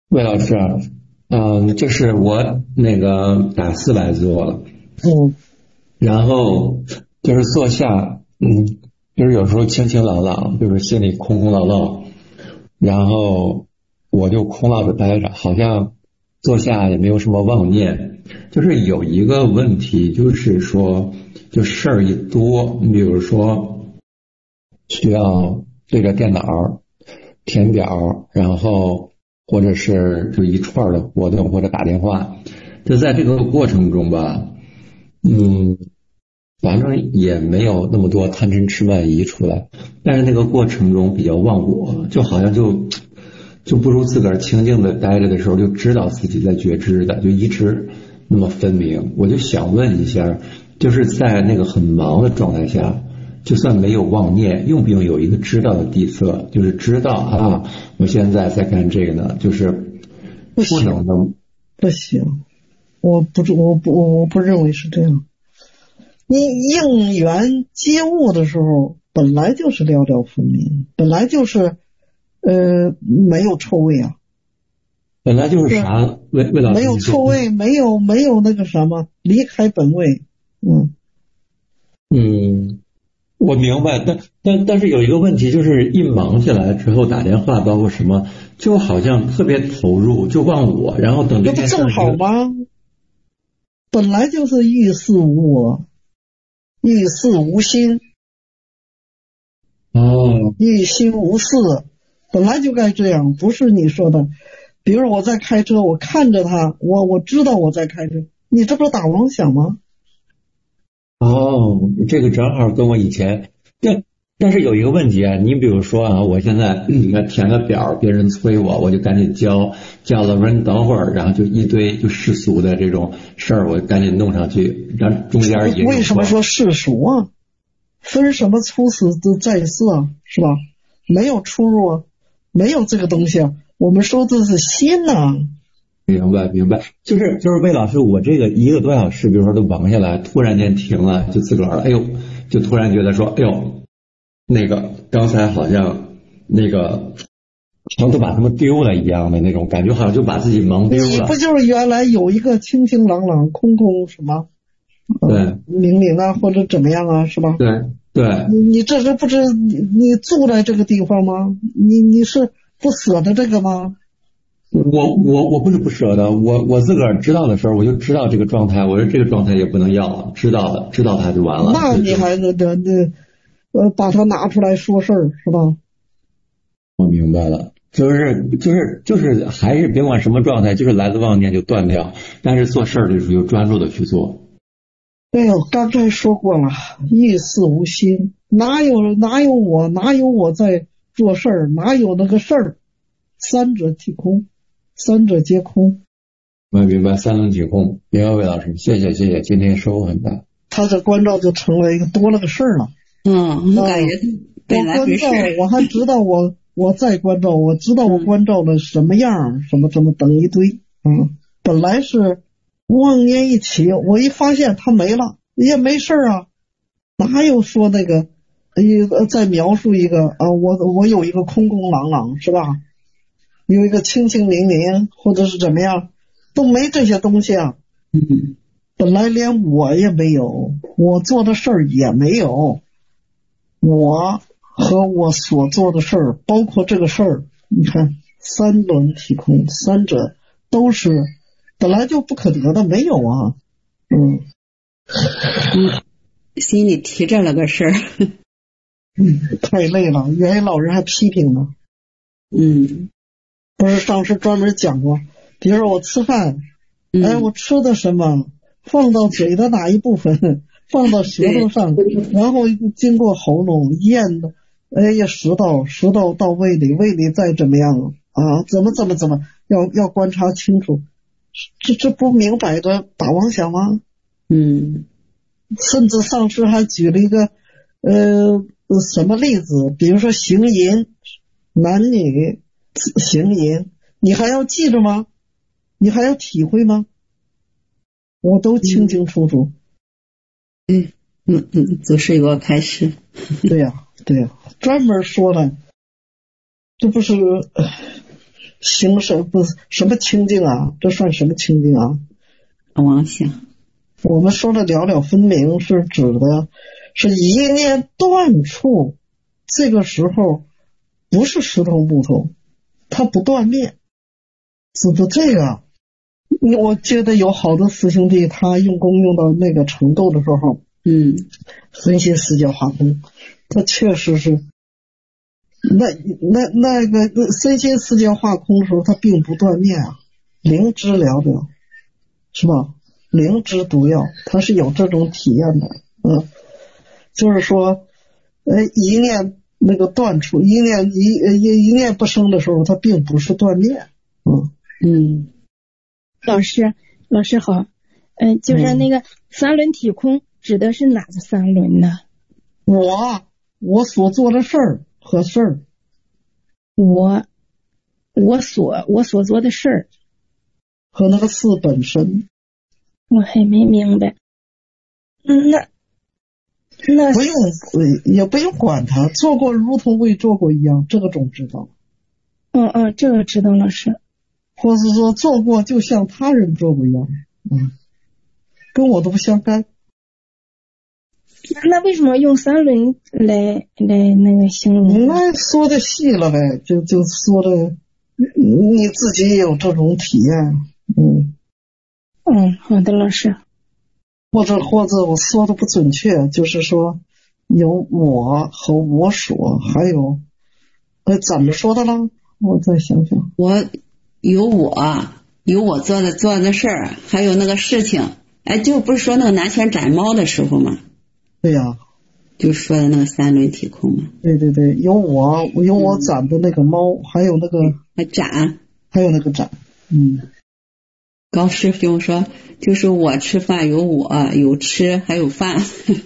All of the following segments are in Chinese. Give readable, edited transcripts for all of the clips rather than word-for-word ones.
魏老师，就是我那个打400做了，然后就是坐下，就是有时候清清朗朗，就是心里空空落落，然后我就空落着待着，好像坐下也没有什么妄念。就是有一个问题，就是说，就事儿一多，你比如说需要对着电脑填表，然后或者是就一串的活动或者打电话，就在这个过程中吧，反正也没有那么多贪嗔痴慢疑出来，但是那个过程中比较忘我，就好像就不如自个儿清静的待着的时候就知道自己在觉知的，就一直那么分明。我就想问一下，就是在那个很忙的状态下，就算没有妄念，用不用有一个知道的底色，就是知道啊，我现在在干这个呢，就是不能的。 不行，我不认为是这样。你应缘接物的时候，本来就是寥寥分明，本来就是没有臭味啊， 本来就是啥，魏老师没有臭味，没有那个什么离开本位。 我明白，但是有一个问题，就是一忙起来之后打电话，包括什么，就好像特别投入，就忘我，然后等这件事这不正好吗？本来就是遇事无我，遇事无心，遇心无事，本来就该这样，不是你说的。比如我在开车，我看着他，我知道我在开车，你这不是打妄想吗？ 这个正好跟我以前，但是有一个问题啊，你比如说啊，我现在填个表，别人催我就赶紧交了，说你等会儿，然后就一堆就世俗的这种事儿，我赶紧弄上去，让中间也为什么说世俗啊？分什么初始在世啊，是吧？没有出入啊，没有这个东西啊。我们说的是心呐。 明白，就是魏老师，我这个1个多小时，比如说都忙下来，突然间停了，就自个儿了，就突然觉得说，那个刚才好像那个好像都把他们丢了一样的那种感觉，好像就把自己忙丢了。 你不就是原来有一个清清朗朗、空空什么， 对， 明明啊，或者怎么样啊，是吧？ 对， 你这是不知你住在这个地方吗？你是不舍得这个吗？ 我不是不舍得，我自个儿知道的时候，我就知道这个状态，我说这个状态也不能要，知道它就完了。 那你还把它拿出来说事儿是吧？ 我明白了，就是还是别管什么状态，就是来自妄念就断掉，但是做事儿的时候就专注的去做。 对，我刚才说过了，意识无心，哪有我在做事儿，哪有那个事儿？三者即空，三者皆空。 我明白，三轮体空。明白，魏老师，谢谢，今天收获很大。 他这关照就成了一个多了个事儿了。 我感觉本来没事。 我还知道我在关照，我知道我关照了什么样，什么等一堆。本来是妄念一起，我一发现它没了，也没事啊，哪有说那个再描述一个啊，我有一个空空朗朗是吧？有一个清清明明，或者是怎么样，都没这些东西啊。本来连我也没有，我做的事儿也没有，我和我所做的事儿，包括这个事儿，你看三轮体空，三者都是本来就不可得的，没有啊。 心里提着了个事儿。 太累了，原来老人还批评呢。不是上次专门讲过，比如说我吃饭，我吃的什么，放到嘴的哪一部分，放到舌头上，然后经过喉咙咽的，食道到胃里，胃里再怎么样啊，怎么要观察清楚，这不明摆着打妄想吗？甚至上次还举了一个什么例子，比如说行淫，男女行淫，你还要记着吗？你还要体会吗？我都清清楚楚。 总是有个开始。 对呀，专门说了，这不是形式不是什么清净啊？这算什么清净啊？ 妄想。 我们说的了了分明是指的是一念断处，这个时候不是石头木头，它不断灭，指的这个。我觉得有好多师兄弟他用功用到那个程度的时候，分析四教化空，他确实是那个身心四教化空的时候，他并不断灭啊，灵知了了，是吧？灵知毒药，他是有这种体验的，就是说，一念那个断处，一念不生的时候，它并不是断灭， 老师好，就是那个三轮体空指的是哪个三轮呢？ 我所做的事儿和事儿， 我所做的事儿和那个事本身， 我还没明白。那不用也不用管他，做过如同未做过一样，这个总知道。 这个知道老师。 或是说做过就像他人做过一样，跟我都不相干。 那为什么用三轮来那个形容？ 那说的细了呗，就说的你自己也有这种体验， 好的，老师。 或者我说的不准确，就是说有我和我所，还有怎么说的呢？我再想想， 有我做的事儿，还有那个事情，就不是说那个南拳斩猫的时候吗？ 对呀， 就说的那个三轮体空嘛。 对，有我斩的那个猫，还有那个斩， 还有那个斩。 高师兄说，就是我吃饭有我有吃还有饭。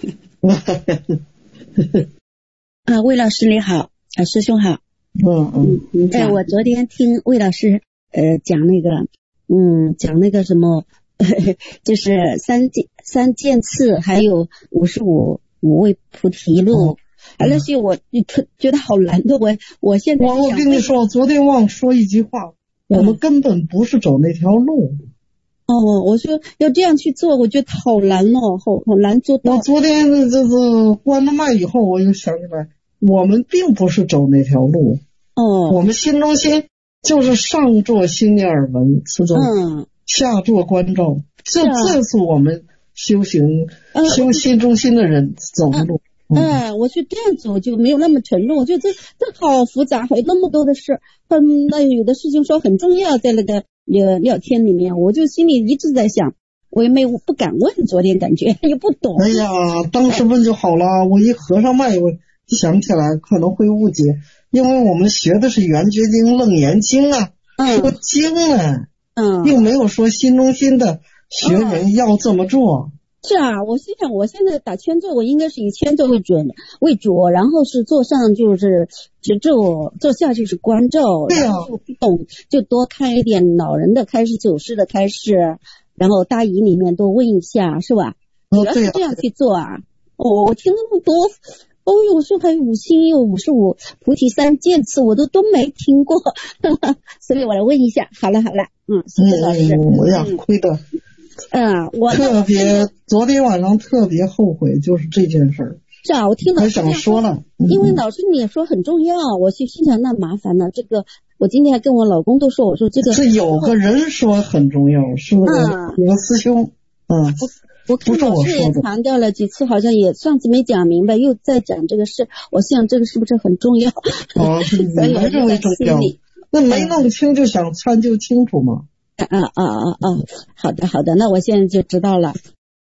魏老师你好，师兄好。我昨天听魏老师讲那个什么就是三件次还有55位菩提路，那些我觉得好难的。我现在我跟你说，昨天忘说一句话，我们根本不是走那条路。 我说要这样去做，我觉得好难哦，好难做到。 我昨天就是关了麦以后，我又想起来，我们并不是走那条路。我们心中心就是上做心念耳闻，是这种，下做关照，这是我们修修心中心的人走的路。 我去这样走就没有那么沉重，我觉得这好复杂，还有那么多的事，那有的事情说很重要，在那个聊天里面，我就心里一直在想，我也不敢问，昨天感觉也不懂。 哎呀，当时问就好了，我一合上麦，我想起来可能会误解，因为我们学的是圆觉经、楞严经啊，说经啊，并没有说心中心的学人要这么做。 是啊，我心想我现在打千咒，我应该是以千咒为主，然后是坐上就是持咒，坐下就是关照。 对呀， 不懂就多看一点老人的开示、祖师的开示，然后大仪里面多问一下，是吧？主要是这样去做啊。我听那么多，我说还有5心有55菩提3件次，我都没听过，所以我来问一下。好了，谢谢老师。 我呀，亏的。 我特别昨天晚上特别后悔，就是这件事儿。 是啊，我听老师想说了， 因为老师你也说很重要，我心想那麻烦了。这个我今天还跟我老公都说，我说这个是有个人说很重要，是有个师兄我看老师也强调了几次，好像也上次没讲明白，又在讲这个事。我想这个是不是很重要？ 所以我认为重要。那没弄清就想参究清楚嘛。 好的，那我现在就知道了。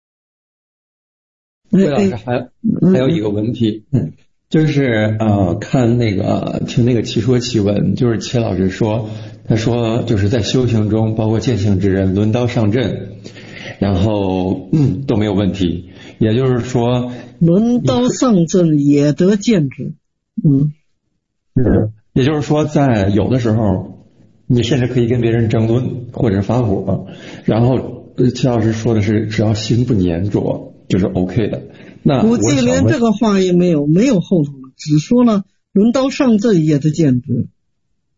魏老师还有一个问题，就是看听那个奇说奇闻，就是齐老师说，他说就是在修行中，包括见性之人轮刀上阵，然后都没有问题，也就是说轮刀上阵也得见之， 也就是说在有的时候。你甚至可以跟别人争论或者发火，然后齐老师说的是只要心不粘着就是 OK 的。那估计连这个话也没有后头了，只说了轮刀上阵也得见之。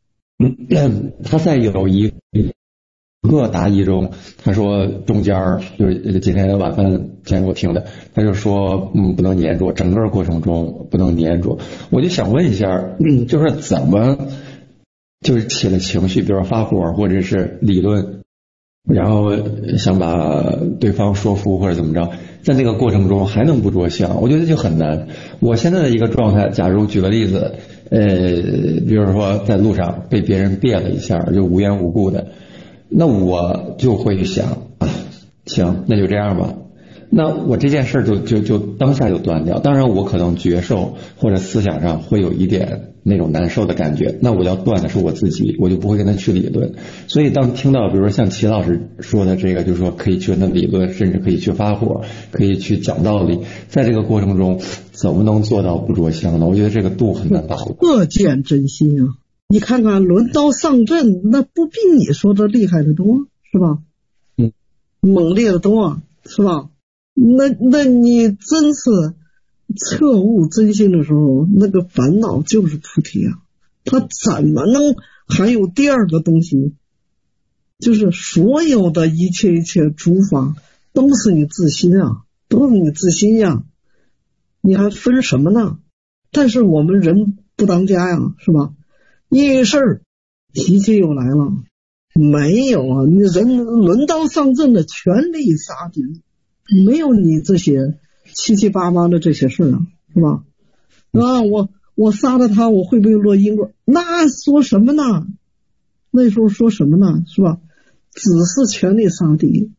他在有一个答疑中，他说中间就是今天晚饭前我听的，他就说不能粘着，整个过程中不能粘着。我就想问一下，就是怎么就是起了情绪，比如说发火或者是理论，然后想把对方说服或者怎么着，在那个过程中还能不着相，我觉得就很难。我现在的一个状态，假如举个例子，比如说在路上被别人别了一下，就无缘无故的，那我就会想啊，行，那就这样吧。那我这件事就当下就断掉。当然我可能觉受或者思想上会有一点那种难受的感觉，那我要断的是我自己，我就不会跟他去理论。所以当听到比如说像齐老师说的这个，就是说可以去跟他理论，甚至可以去发火，可以去讲道理，在这个过程中怎么能做到不着相呢？我觉得这个度很难把握。 特见真心啊！你看看轮刀上阵，那不比你说的厉害的多，是吧？猛烈的多，是吧？那你真是彻悟真心的时候，那个烦恼就是菩提啊！他怎么能还有第二个东西？就是所有的一切诸法都是你自心啊，都是你自心呀，你还分什么呢？但是我们人不当家呀，是吧？一事儿脾气又来了，没有啊！你人轮刀上阵的全力杀敌，没有你这些七七八八的这些事啊，是吧？我杀了他，我会不会落因果？那说什么呢？那时候说什么呢？是吧？只是全力杀敌。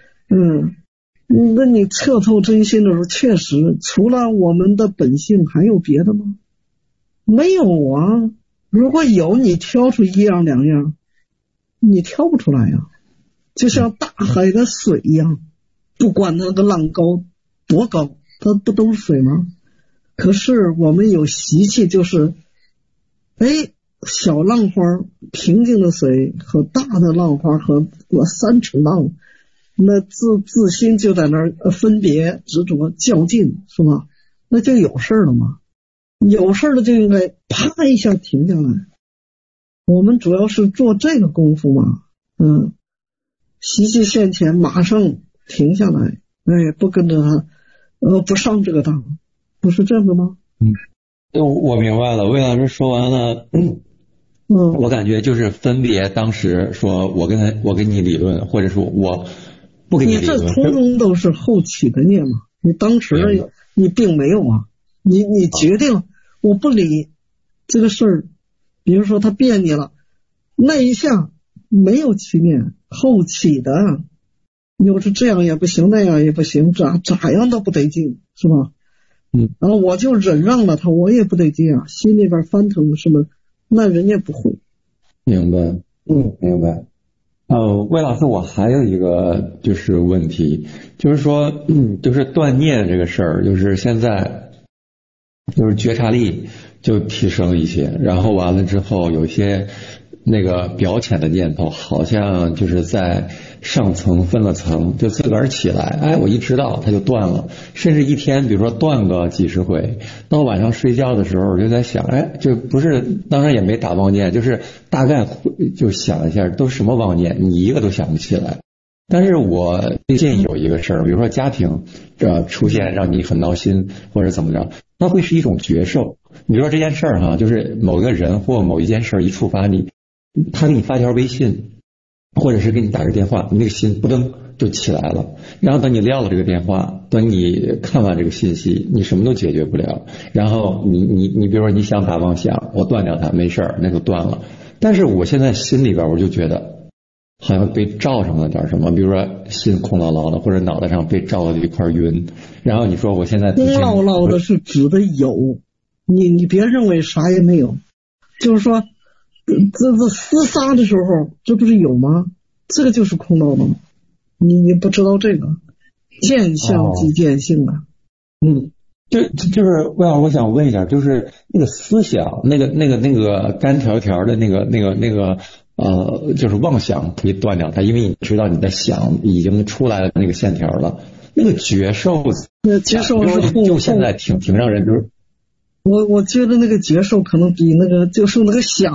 那你彻透真心的时候，确实除了我们的本性还有别的吗？没有啊。如果有，你挑出一样两样，你挑不出来呀。就像大海的水一样，不管那个浪高多高，它不都是水吗？可是我们有习气，就是小浪花平静的水和大的浪花和三尺浪，那自心就在那儿分别执着较劲，是吧？那就有事了嘛。有事了就应该啪一下停下来。我们主要是做这个功夫嘛，习气现前马上停下来，不跟着他不上这个当，不是这个吗？ 我明白了。魏老师说完了，我感觉就是分别当时说我跟你理论，或者说我不跟你理论， 你这通通都是后起的念嘛。你当时你并没有啊，你决定我不理这个事儿，比如说他别你了，那一下没有起念，后起的，又是这样也不行，那样也不行，咋样都不得劲，是吧？然后我就忍让了他，我也不得劲啊，心里边翻腾什么，那人家不会。 明白，明白。魏老师，我还有一个就是问题，就是说，就是断念这个事儿，就是现在就是觉察力就提升一些，然后完了之后有些那个表浅的念头好像就是在上层分了层，就自个儿起来，我一知道它就断了，甚至一天比如说断个几十回，到晚上睡觉的时候就在想，就不是，当然也没打妄念，就是大概就想一下都是什么妄念，你一个都想不起来。但是我最近有一个事儿，比如说家庭出现让你很闹心或者怎么着，它会是一种觉受。你说这件事儿就是某个人或某一件事一触发你，他给你发条微信，或者是给你打个电话，你那个心扑噔就起来了。然后等你撂了这个电话，等你看完这个信息，你什么都解决不了。然后你比如说你想打妄想，我断掉它没事儿，那就断了。但是我现在心里边我就觉得好像被罩上了点什么，比如说心空落落的，或者脑袋上被罩了一块云。然后你说我现在空落落的是指的有，你别认为啥也没有，就是说这厮杀的时候这不是有吗？这个就是空落落，你不知道这个见相即见性啊。 就是我想问一下，就是那个思想那个干条条的那个就是妄想可以断掉它，因为你知道你的想已经出来了那个线条了。那个觉受是就现在挺让人就是我觉得那个觉受可能比那个就是那个想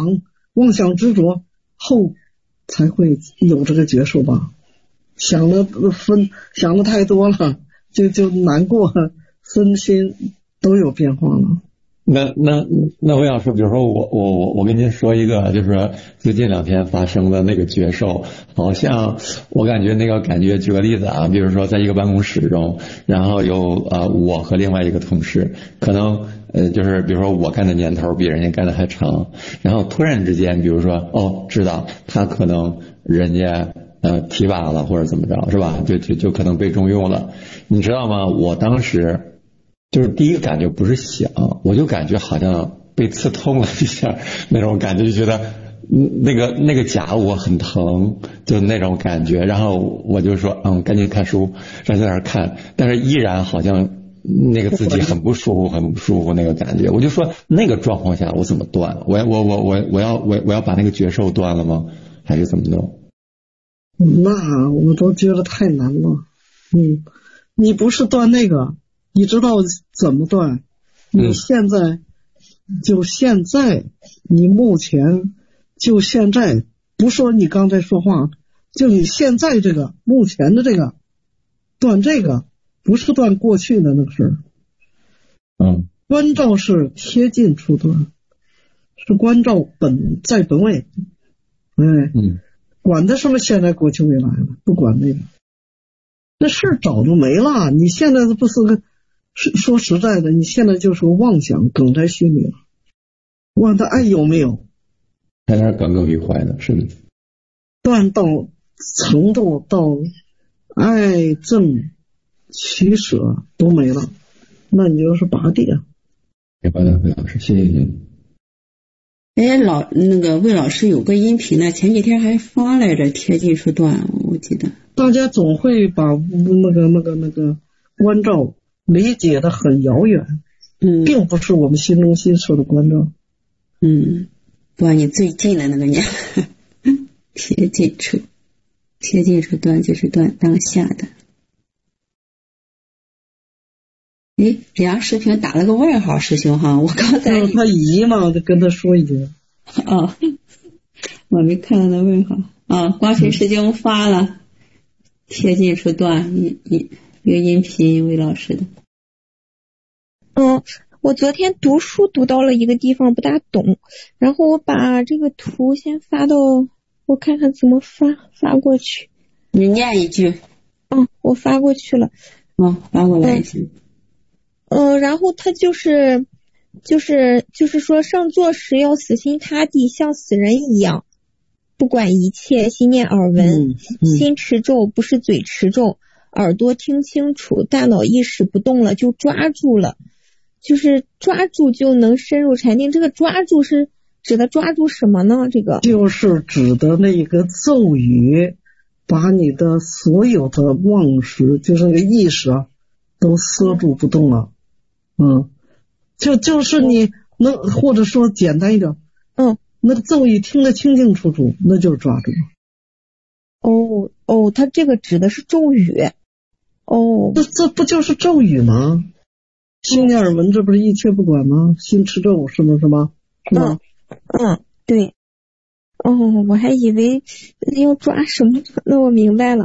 妄想执着后才会有这个觉受吧。想的太多了，就难过，身心都有变化了。 那魏老师，比如说我跟您说一个，就是最近2天发生的那个觉受，好像我感觉举个例子啊，比如说在一个办公室中，然后有我和另外一个同事，可能就是比如说我干的年头比人家干的还长，然后突然之间，比如说知道他可能人家提拔了或者怎么着，是吧？就可能被重用了，你知道吗？我当时就是第一个感觉不是想，我就感觉好像被刺痛了一下那种感觉，就觉得那个甲我很疼，就那种感觉。然后我就说赶紧看书，在那儿看，但是依然好像那个自己很不舒服那个感觉。我就说那个状况下我怎么断？我要把那个觉受断了吗？还是怎么弄？ 那我都觉得太难了。你不是断那个，你知道怎么断？你现在你目前就现在，不说你刚才说话，就你现在这个目前的这个断，这个不是断过去的那个事儿。关照是贴近处断，是关照在本位。管的什么现在过去未来了，不管那个，那事儿早就没了。你现在不是个说实在的，你现在就是个妄想梗在心里了。问他爱有没有？ 在那耿耿于怀的，是的。 断到程度到爱憎取舍都没了，那你就是拔地啊。 好的，魏老师，谢谢您。 那个魏老师有个音频呢，前几天还发来着，贴近处断，我记得。 大家总会把那个关照理解的很遥远，并不是我们心中心说的关照。 断你最近的那个念，贴近处断就是断当下的。梁世平打了个问号，师兄哈，我刚才他姨嘛，就跟他说一句。 我没看到那问号光学师兄发了贴近处断一个音频，魏老师的。 我昨天读书读到了一个地方不大懂，然后我把这个图先发到，我看看怎么发过去。 你念一句。 我发过去了。 发过来一句。 然后他就是说，上座时要死心塌地，像死人一样，不管一切，心念耳闻，心持咒，不是嘴持咒，耳朵听清楚，大脑意识不动了就抓住了，就是抓住就能深入禅定。这个抓住是指的抓住什么呢？这个就是指的那个咒语，把你的所有的妄识，就是那个意识都塞住不动了。就是你能，或者说简单一点，那个咒语听得清清楚楚，那就是抓住。 他这个指的是咒语。 这不就是咒语吗？心念耳闻，这不是一切不管吗？心持咒是吗？是吗？ 对。我还以为要抓什么，那我明白了。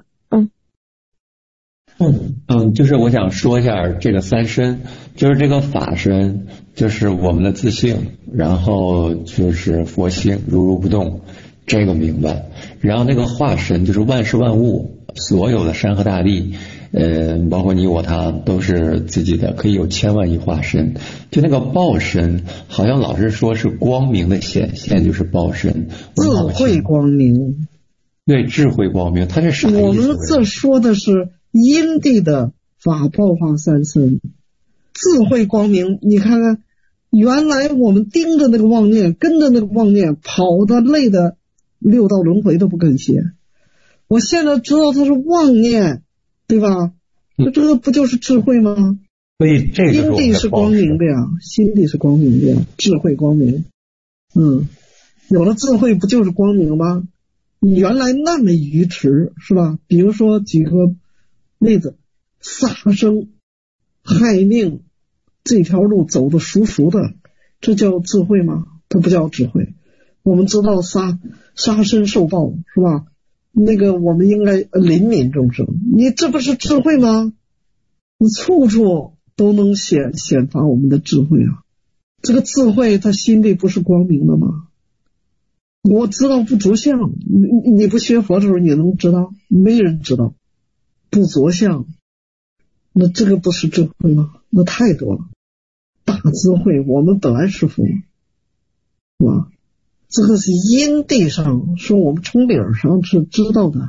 就是我想说一下这个三身，就是这个法身，就是我们的自性，然后就是佛性如如不动，这个明白。然后那个化身就是万事万物，所有的山河大地，包括你我他都是自己的，可以有千万亿化身。就那个报身，好像老是说是光明的显现，就是报身， 智慧光明。 对，智慧光明，它是啥意思？ 我们这说的是因地的法报化三身，智慧光明。你看看，原来我们盯着那个妄念，跟着那个妄念跑的累的六道轮回都不肯歇，我现在知道它是妄念，对吧？这个不就是智慧吗？ 所以这个因地是光明的呀，心地是光明的呀，智慧光明。有了智慧不就是光明吗？你原来那么愚痴，是吧？比如说举个例子，杀生害命这条路走得熟熟的，这叫智慧吗？它不叫智慧。 我们知道杀身受报是吧？那个我们应该怜悯众生，你这不是智慧吗？你处处都能显发我们的智慧啊！这个智慧它心里不是光明的吗？我知道不着相，你不学佛的时候你能知道？没人知道不着相，那这个不是智慧吗？那太多了，大智慧我们本来是佛，是吧？这个是因地上说我们从理上是知道的，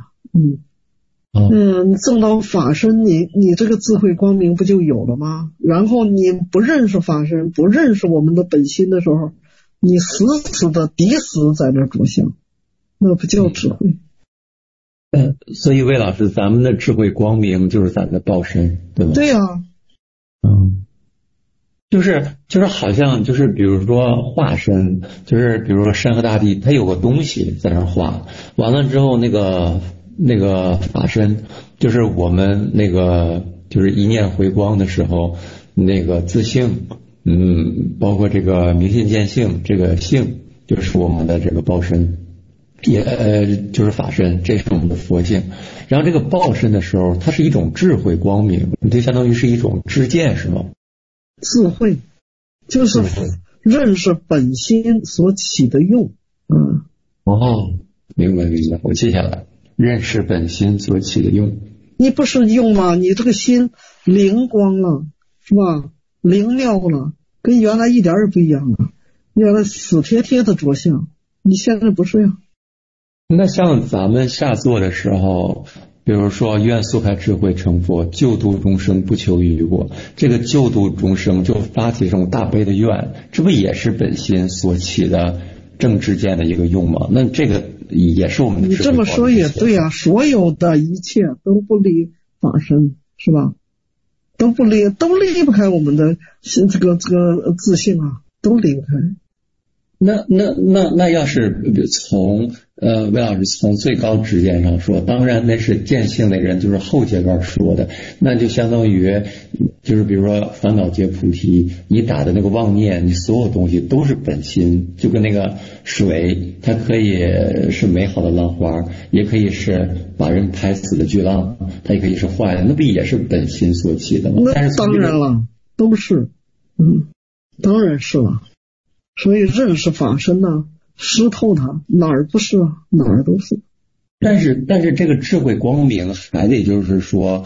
证到法身，你这个智慧光明不就有了吗？然后你不认识法身，不认识我们的本心的时候，你死的抵死在那着相，那不叫智慧。 所以魏老师，咱们的智慧光明就是咱的报身，对吗？ 对呀。 就是好像就是比如说化身，就是比如说山河大地，它有个东西在那画，完了之后那个法身，就是我们那个就是一念回光的时候，那个自性，包括这个明心见性，这个性就是我们的这个报身，也就是法身，这是我们的佛性。然后这个报身的时候，它是一种智慧光明，就相当于是一种知见，是吗？ 智慧就是认识本心所起的用。 明白，我记下来，认识本心所起的用。 你不是用吗？你这个心灵光了，是吧？灵妙了，跟原来一点也不一样了。原来死贴贴的着相，你现在不是呀。 那像咱们下座的时候，比如说愿速开智慧成佛，救度众生不求于果，这个救度众生就发起这种大悲的愿，这不也是本心所起的正知见的一个用吗？那这个也是我们的智慧。 你这么说也对啊，所有的一切都不离法身，是吧？都离不开我们的这个自信啊，都离不开。 那要是从魏老师从最高知见上说，当然那是见性的人，就是后阶段说的，那就相当于就是比如说烦恼皆菩提，你打的那个妄念，你所有东西都是本心，就跟那个水，它可以是美好的浪花，也可以是把人拍死的巨浪，它也可以是坏的，那不也是本心所起的吗？ 那当然了，都是，当然是了。所以认识法身呢，湿透它，哪儿不是啊？哪儿都是。 但是这个智慧光明还得就是说，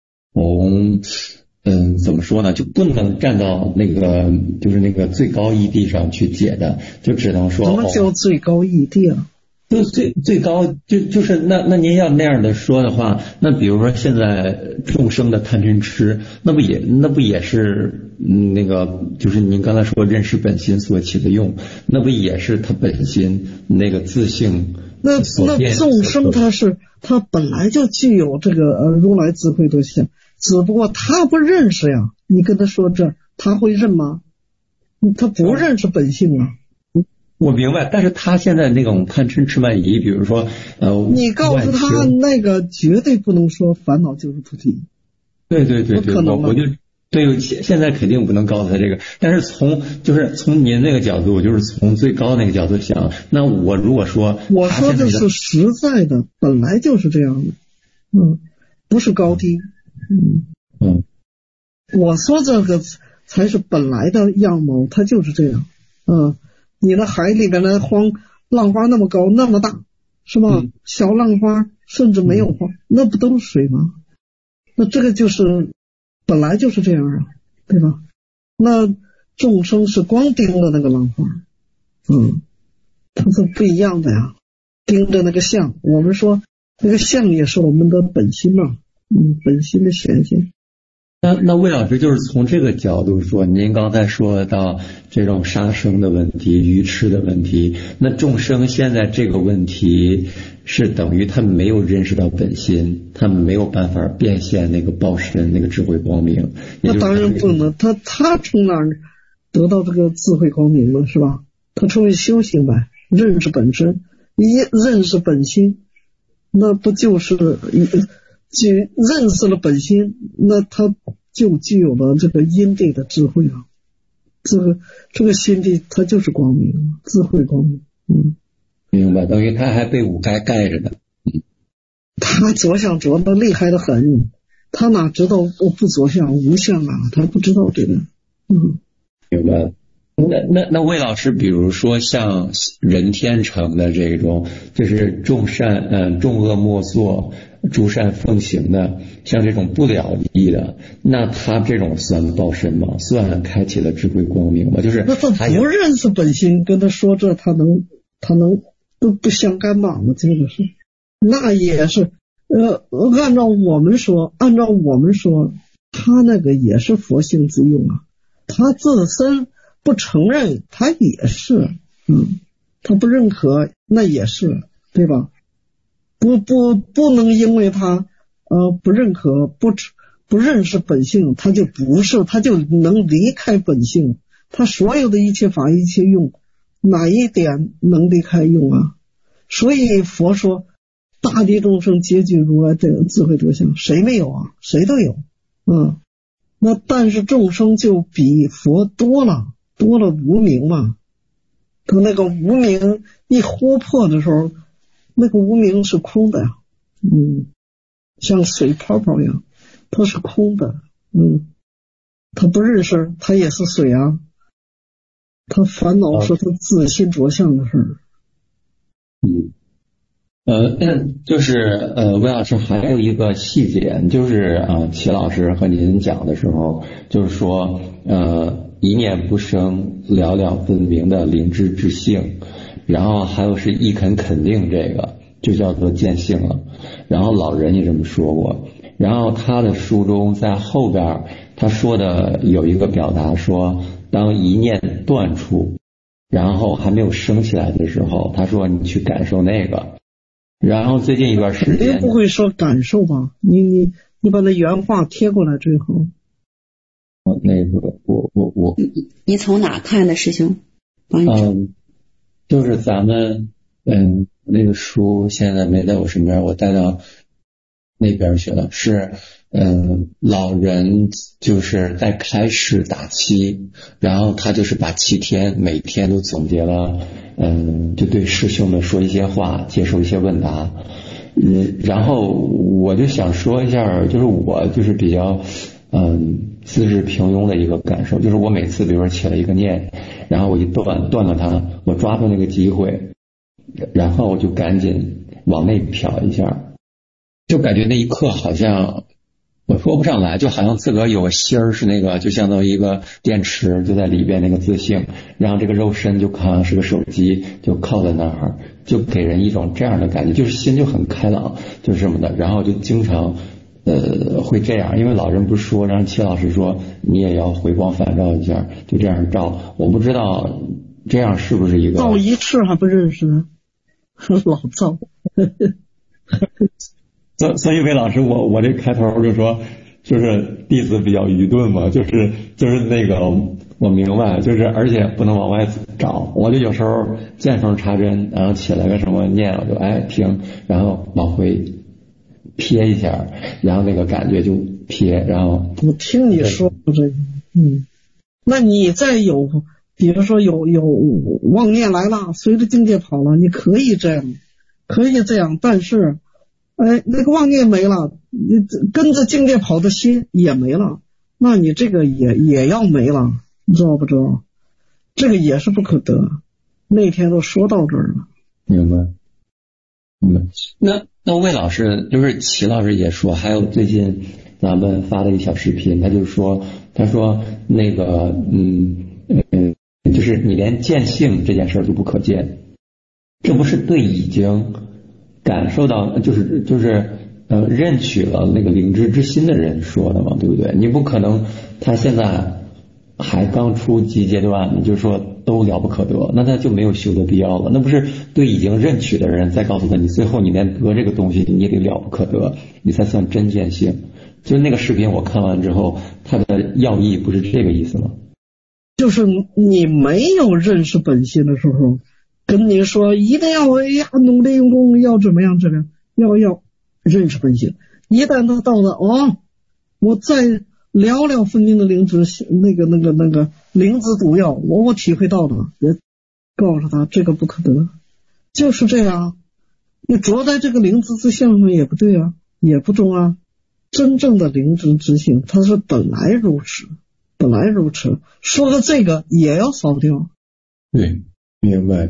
怎么说呢？就不能站到那个就是那个最高义谛上去解的，就只能说。 什么叫最高义谛啊？ 就最高就是那您要那样的说的话，那比如说现在众生的贪嗔痴，那不也是那个就是您刚才说认识本心所起的用，那不也是他本心那个自性那众生他本来就具有这个如来智慧的相，只不过他不认识呀。你跟他说这，他会认吗？他不认识本性啊。 我明白，但是他现在那种贪嗔痴慢疑，比如说你告诉他那个绝对不能说烦恼就是菩提。 对，不可能，我就对，现在肯定不能告诉他这个。但是从您那个角度，就是从最高那个角度想，那我如果说， 我说的是实在的，本来就是这样的，不是高低，我说这个才是本来的样貌，它就是这样，你的海里边的浪花那么高那么大，是吧？小浪花甚至没有花，那不都是水吗？那这个就是本来就是这样啊，对吧？那众生是光盯着那个浪花，它是不一样的呀。盯着那个相，我们说那个相也是我们的本心嘛，本心的显现。 那魏老师就是从这个角度说，您刚才说到这种杀生的问题、愚痴的问题，那众生现在这个问题是等于他们没有认识到本心，他们没有办法变现那个报身、那个智慧光明。 那当然不能，他从哪儿得到这个智慧光明了，是吧？他出于修行呗，认识本身，认识本心，那不就是认识了本心，那他就具有了这个因地的智慧啊。这个心地它就是光明，智慧光明。 明白，等于他还被五盖盖着呢。 他着相着的厉害的很，他哪知道不着相无相啊？他不知道这个。 明白了。那魏老师，比如说像人天成的这种，就是众恶莫作，诸善奉行的，像这种不了义的，那他这种算报身吗？算开启了智慧光明吗？就是那他不认识本心，跟他说这他能不相干吗？这个是，那也是按照我们说，他那个也是佛性之用啊，他自身不承认，他也是，他不认可，那也是，对吧？不能因为他不认可，不认识本性，他就不是，他就能离开本性。他所有的一切法一切用，哪一点能离开用啊？所以佛说大地众生皆具如来的智慧德相，谁没有啊？谁都有。那但是众生就比佛多了无明嘛。他那个无明一豁破的时候，那个无明是空的呀。像水泡泡一样，它是空的。他不认识，他也是水啊。他烦恼是他自心着相的事儿。 就是魏老师还有一个细节，就是齐老师和您讲的时候，就是说一念不生，了了分明的灵知之性，然后还有是一肯定，这个就叫做见性了。然后老人也这么说过，然后他的书中在后边他说的有一个表达说，当一念断处，然后还没有升起来的时候，他说你去感受那个。然后最近一段时间， 不会说感受吧？你把那原话贴过来最后。 那个我你从哪看的，师兄？ 就是咱们那个书现在没在我身边，我带到那边去了。是老人就是在开始打七，然后他就是把7天每天都总结了，就对师兄们说一些话，接受一些问答。然后我就想说一下，就是我就是比较资质平庸的一个感受，就是我每次比如说起了一个念，然后我一断了它，我抓住那个机会，然后我就赶紧往内瞟一下，就感觉那一刻好像我说不上来，就好像自个有个心儿是那个，就相当于一个电池就在里边那个自性，然后这个肉身就好像是个手机，就靠在那儿，就给人一种这样的感觉，就是心就很开朗，就是这么的。然后就经常会这样，因为老人不是说让齐老师说你也要回光返照一下，就这样照。我不知道这样是不是一个照一次还不认识呢，老照。 所以魏老师，我这开头就说，就是弟子比较愚钝嘛，就是那个我明白，就是而且不能往外找，我就有时候见缝插针，然后起来个什么念，我就听，然后往回瞥一下，然后那个感觉就瞥，然后我听你说这个，那你再有，比如说有妄念来了，随着境界跑了，你可以这样，但是那个妄念没了，你跟着境界跑的心也没了，那你这个也要没了，你知道不知道？这个也是不可得。那天都说到这儿了。 明白。那魏老师，就是齐老师也说，还有最近咱们发的一小视频，他说那个就是你连见性这件事儿都不可见，这不是对已经感受到就是认取了那个灵知之心的人说的嘛，对不对？你不可能他现在还刚出级阶段，你就说都了不可得，那他就没有修的必要了。那不是对已经认取的人再告诉他，你最后你连得这个东西你也得了不可得，你才算真见性。就是那个视频我看完之后，他的要义不是这个意思吗？ 就是你没有认识本心的时候，跟你说一定要努力用功，要怎么样要认识本心。一旦他到了我再了了分明的灵知，那个灵知毒药，我体会到了，别告诉他这个不可得， 就是这样。你着在这个灵知之相上也不对啊，也不中啊。真正的灵知之性，它是本来如此，本来如此。说的这个也要烧掉。 对，明白。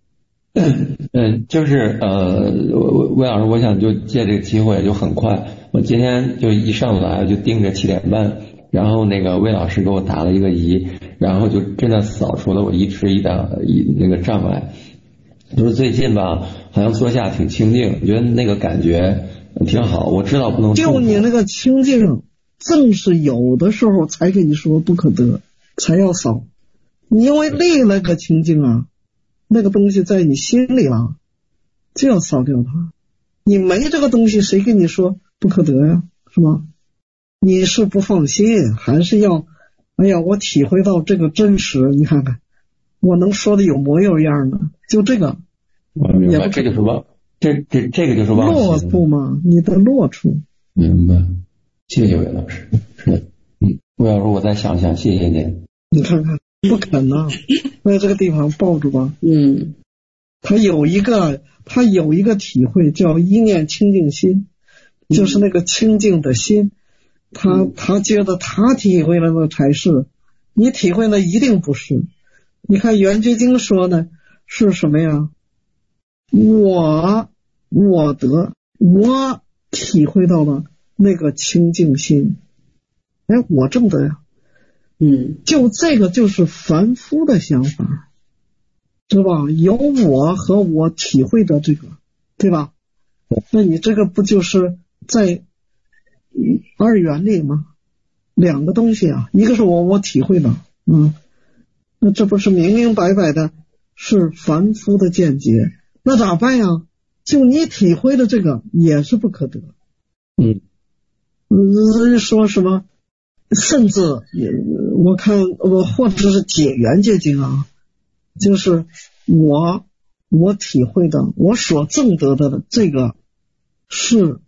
就是魏老师，我想就借这个机会，就很快，我今天就一上来就盯着7点半，然后那个魏老师给我打了一个仪，然后就真的扫除了我一直那个障碍。就是最近吧，好像坐下挺清静，觉得那个感觉挺好。我知道不能就你那个清静，正是有的时候才跟你说不可得，才要扫。你因为立了个清静啊，那个东西在你心里了，就要扫掉它。你没这个东西，谁跟你说不可得呀？是吗？你是不放心，还是要我体会到这个真实？你看看我能说的有模有样的，就这个我明白，这就是这个就是忘落处嘛，你的落处。 明白，谢谢魏老师。是的，魏老师，我再想想，谢谢您。 你看看，不肯呐，在这个地方抱住吧。他有一个体会叫一念清净心，就是那个清净的心。他觉得他体会了那才是，你体会了一定不是。你看圆觉经说呢是什么呀？我得，我体会到了那个清净心，我证得呀。就这个就是凡夫的想法，知道吧？有我和我体会的这个，对吧？那你这个不就是在二元里吗？两个东西啊，一个是我体会的，那这不是明明白白的是凡夫的见解，那咋办呀？就你体会的这个也是不可得。说什么甚至我看或者是解圆觉经啊，就是我体会的，我所证得的这个是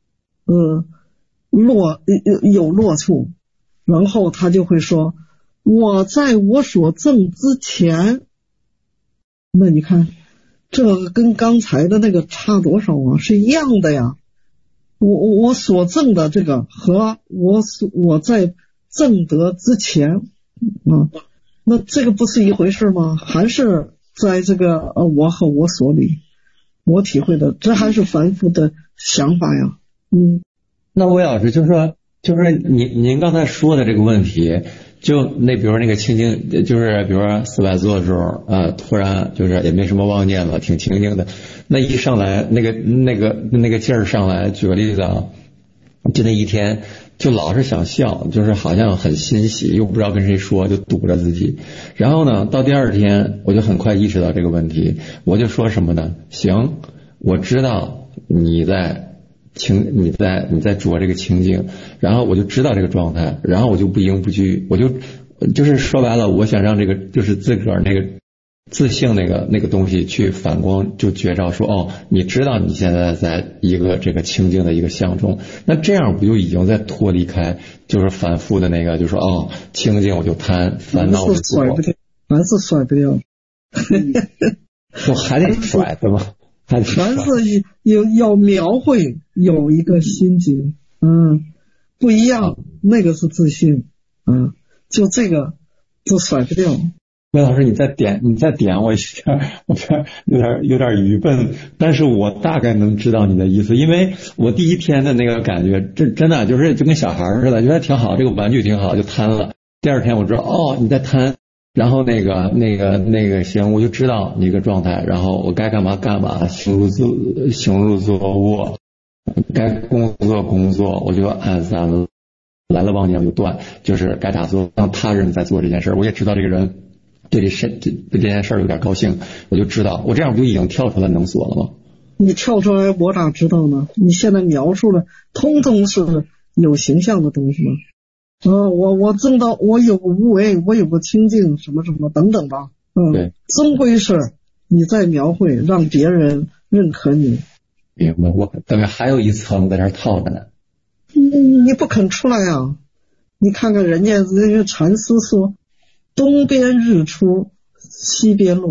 有落处，然后他就会说我在我所证之前。那你看这个跟刚才的那个差多少啊？是一样的呀。我所证的这个和我在证得之前那这个不是一回事吗？还是在这个我和我所里我体会的，这还是凡夫的想法呀。 那魏老师就是您刚才说的这个问题，就比如那个清净，就是比如说400坐的时候突然就是也没什么妄念了，挺清净的，那一上来那个劲儿上来，举个例子啊，就那一天就老是想笑，就是好像很欣喜，又不知道跟谁说，就堵着自己。然后呢，到第二天我就很快意识到这个问题，我就说什么呢？行，我知道你在着这个清净，然后我就知道这个状态，然后我就不应不惧，我就是说白了，我想让这个就是自个儿那个自性那个东西去反光，就觉着说你知道你现在在一个这个清净的一个相中，那这样不就已经在脱离开就是反复的那个，就说清净我就贪，烦恼我就甩不掉，还是甩不掉。 我还得甩对吗？ 凡是要描绘有一个心境，不一样，那个是自信，就这个就甩不掉。 魏老师，你再点我一下，我有点愚笨，但是我大概能知道你的意思，因为我第一天的那个感觉，这真的就跟小孩似的，觉得挺好，这个玩具挺好，就贪了。第二天我知道你在贪。然后那个行，我就知道你一个状态，然后我该干嘛干嘛，行入坐卧，该工作，我就按3了，来了妄念我就断，就是该打坐，让他人在做这件事，我也知道这个人对这件事有点高兴，我就知道，我这样不就已经跳出来能所了吗？ 你跳出来我咋知道呢？你现在描述的通通是有形象的东西吗？我证到我有个无为，我有个清净什么什么等等吧。 对， 终归是你在描绘，让别人认可你。 明白，我等于还有一层在这套着呢。 你不肯出来啊？你看看人家禅师说，东边日出西边落，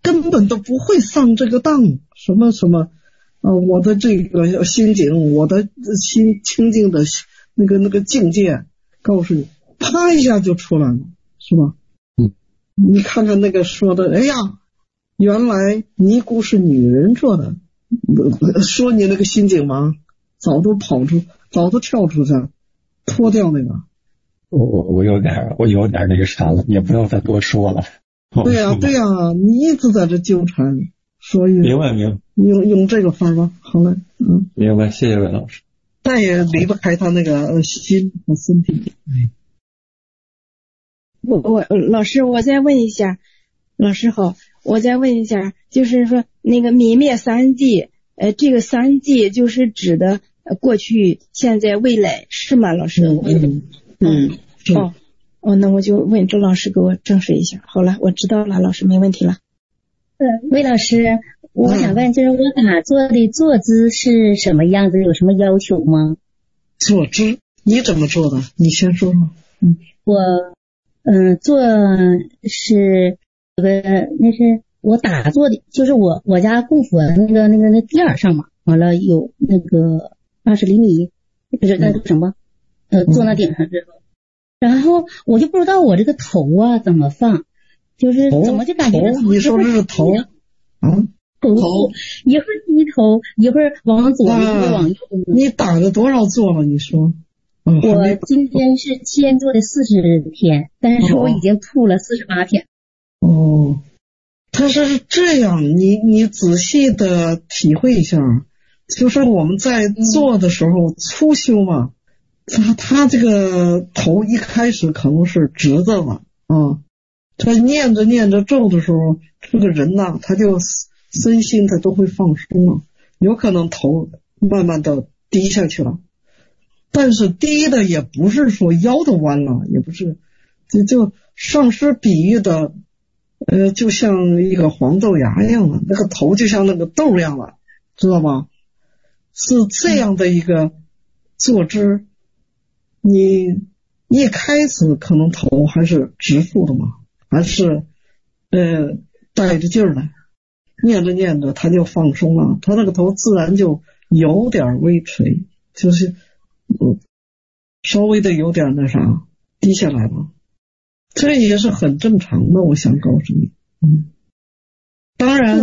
根本都不会上这个当，什么什么我的这个心境，我的心清净的那个境界，告诉你，啪一下就出来了，是吧？你看看那个说的，哎呀，原来尼姑是女人做的，说你那个心境吗？早都跳出去，脱掉那个。 我有点那个啥了，也不用再多说了。 对呀，你一直在这纠缠，所以明白用这个法吧。好了， 明白，谢谢魏老师。 但也离不开他那个心和身体。 我老师，我再问一下，老师好，我再问一下，就是说那个泯灭三际，这个三际就是指的过去、现在、未来，是吗，老师？那我就问周老师给我证实一下。好了，我知道了，老师没问题了。 魏老师，我想问，就是我打坐的坐姿是什么样子？有什么要求吗？ 坐姿，你怎么做的？你先说说。 我坐是那是我打坐的，就是我家供佛那个垫上嘛，完了有那个20厘米，不是那个什么坐那顶上之后，然后我就不知道我这个头啊怎么放，就是怎么就感觉你说这是头头一会儿低头，一会儿往左，一会儿往右。 你打了多少坐了？你说？ 我今天是先做的40天，但是我已经吐了48天。 他是这样，你仔细的体会一下，就是我们在做的时候初修嘛，他这个头一开始可能是直的嘛，他念着咒的时候，这个人呐，他就身心他都会放松了，有可能头慢慢的低下去了。但是低的也不是说腰都弯了，也不是，就上师比喻的，就像一个黄豆芽一样的，那个头就像那个豆一样的，知道吗？是这样的一个坐姿。你一开始可能头还是直竖的嘛，还是带着劲儿的，念着他就放松了，他那个头自然就有点微垂，就是稍微的有点那啥低下来了，这也是很正常的，我想告诉你。当然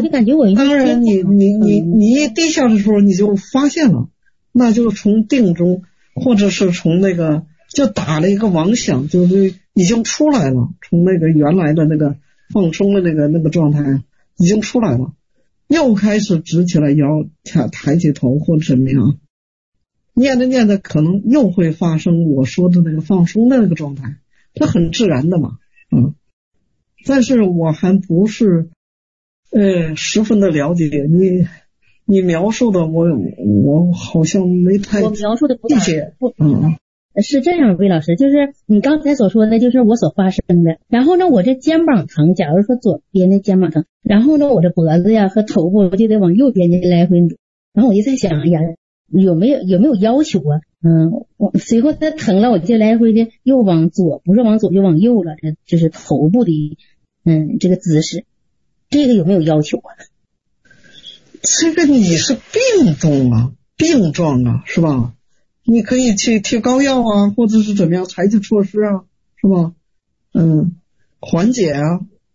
你一低下的时候你就发现了，那就从定中或者是从那个就打了一个妄想，就是已经出来了，从那个原来的那个放松的那个状态已经出来了，又开始直起来腰，抬起头或者怎么样，念着可能又会发生我说的那个放松的那个状态，这很自然的嘛。但是我还不是十分的了解你描述的，我好像没太我描述的不理解。 是这样，魏老师，就是你刚才所说的就是我所发生的。然后呢，我这肩膀疼，假如说左边的肩膀疼，然后呢我这脖子呀和头部我就得往右边就来回扭。然后我就在想，哎呀，有没有要求啊？我随后它疼了，我就来回的又往左，不是往左就往右了，这是头部的这个姿势，这个有没有要求啊？ 这个你是病状啊，是吧？你可以去贴膏药啊，或者是怎么样采取措施啊，是吧？缓解啊，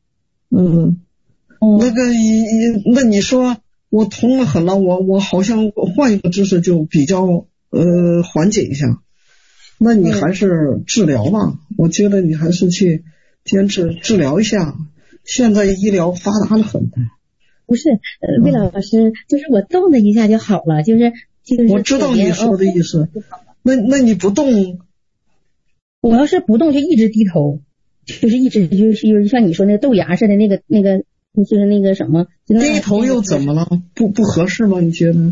那你说我痛了很了，我好像换一个姿势就比较缓解一下，那你还是治疗吧，我觉得你还是去坚持治疗一下，现在医疗发达了很。 不是，魏老师，就是我动了一下就好了，就是我知道你说的意思。那你不动， 我要是不动就一直低头，就是一直就是像你说那个豆芽似的那个就是那个什么， 低头又怎么了？不合适吗？你觉得？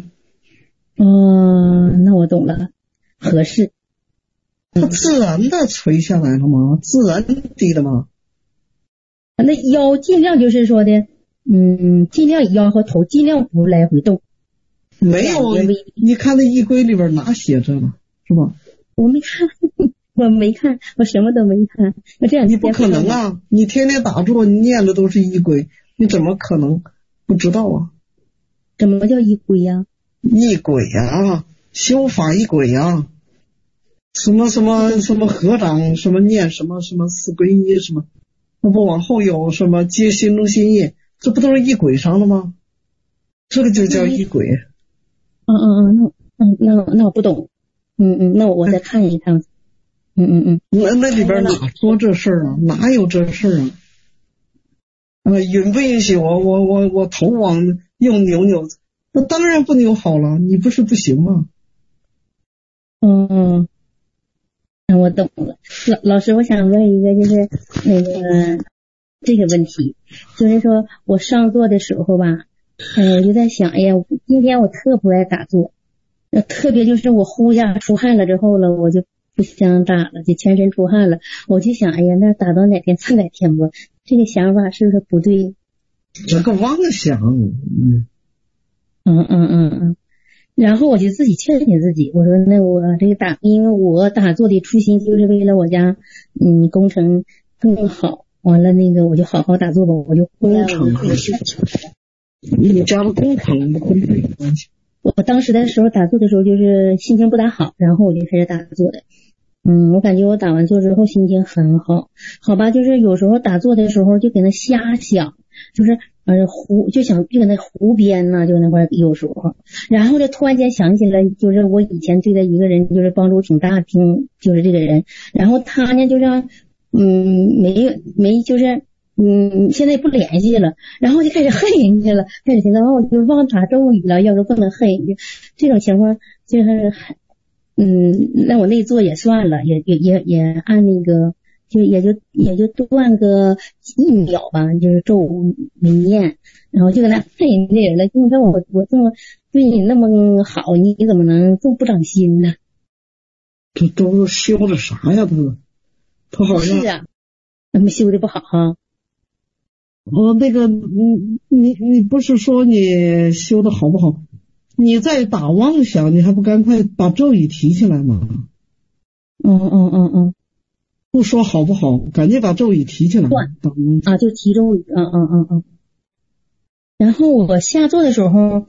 那我懂了，合适。 它自然的垂下来了吗？自然低的吗？ 那腰尽量就是说的。尽量腰和头尽量不来回动。 没有，你看那衣柜里边哪写着了，是吧？ 我没看，我什么都没看。我这样你不可能啊！你天天打坐，你念的都是衣柜， 你怎么可能不知道啊？ 怎么叫仪轨呀？ 仪轨啊，修法仪轨啊，什么合掌，什么念什么四皈依什么，那不往后有什么接心中心意，这不都是仪轨上了吗？这个就叫仪轨。 那我不懂。那我再看一看。 那里边哪说这事儿啊？哪有这事儿啊？允不允许我头往右扭？那当然不扭好了，你不是不行吗？ 我懂了。老师，我想问一个，就是那个这个问题，就是说我上座的时候吧，我就在想，哎呀，今天我特不爱打坐，特别就是我呼一下出汗了之后了，我就不想打了，就全身出汗了，我就想，哎呀，那打到哪天算哪天吧。这个想法是不是不对？ 这个妄想。 然后我就自己劝劝自己，我说那我这个因为我打坐的初心就是为了我家工程更好，完了那个我就好好打坐吧，我就工程你家的工程不跟这有关系。 我当时的时候打坐的时候就是心情不大好，然后我就开始打坐的。我感觉我打完坐之后心情很好，好吧，就是有时候打坐的时候就给那瞎想，就是就搁那胡编呢，就那块有时候，然后就突然间想起来，就是我以前对的一个人，就是帮助挺大，就是这个人，然后他呢就像没就是现在不联系了，然后就开始恨人家了，开始现在我就忘打咒语了，要是不能恨人家，这种情况就是那我内坐也算了，也按那个。就也就断个1秒吧，就是咒没念，然后就跟他恨人家人了。你看我这么对你那么好，你怎么能这么不长心呢？ 这都修的啥呀？他好像是啊，那么修的不好哈。 那个你不是说你修的好不好？你在打妄想，你还不赶快把咒语提起来吗？不说好不好，赶紧把咒语提起来。 就提咒语。然后我下座的时候，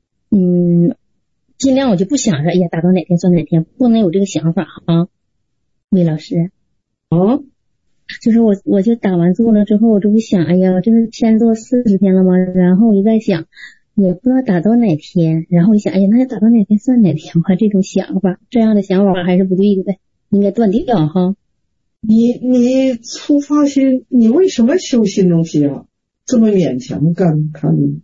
尽量我就不想着，哎呀，打到哪天算哪天，不能有这个想法啊。魏老师。就是我就打完坐了之后，我就会想，哎呀，这是先做40天了吗？然后我就在想，也不知道打到哪天，然后我想，哎呀，那就打到哪天算哪天吧。这种想法，这样的想法还是不对的呗，应该断掉哈。 你出发心，你为什么修心中心啊？这么勉强看你。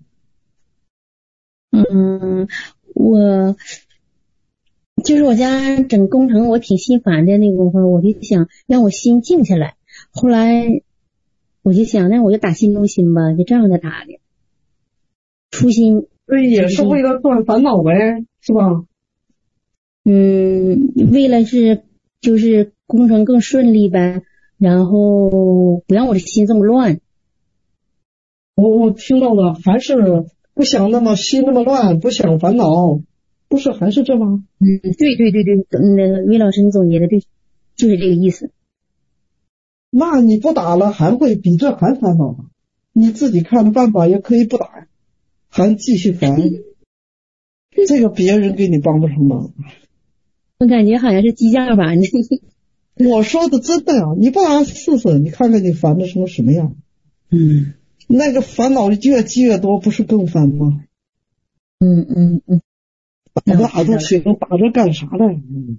我就是我家整工程，我挺心烦的那部分，我就想让我心静下来。后来我就想，那我就打心中心吧，就这样的打的。初心。 对，也是为了断烦恼呗，是吧？ 为了就是工程更顺利呗，然后不让我的心这么乱。 我听到了，还是不想心那么乱，不想烦恼，不是还是这吗？ 对，那个魏老师你总结的对，就是这个意思。 那你不打了，还会比这还烦恼吗？你自己看的办法也可以不打，还继续烦，这个别人给你帮不上忙。 我感觉好像是激将法呢。 我说的真的呀，你不打试试，你看看你烦的成什么样。那个烦恼越积越多，不是更烦吗？打着行，打着干啥呢？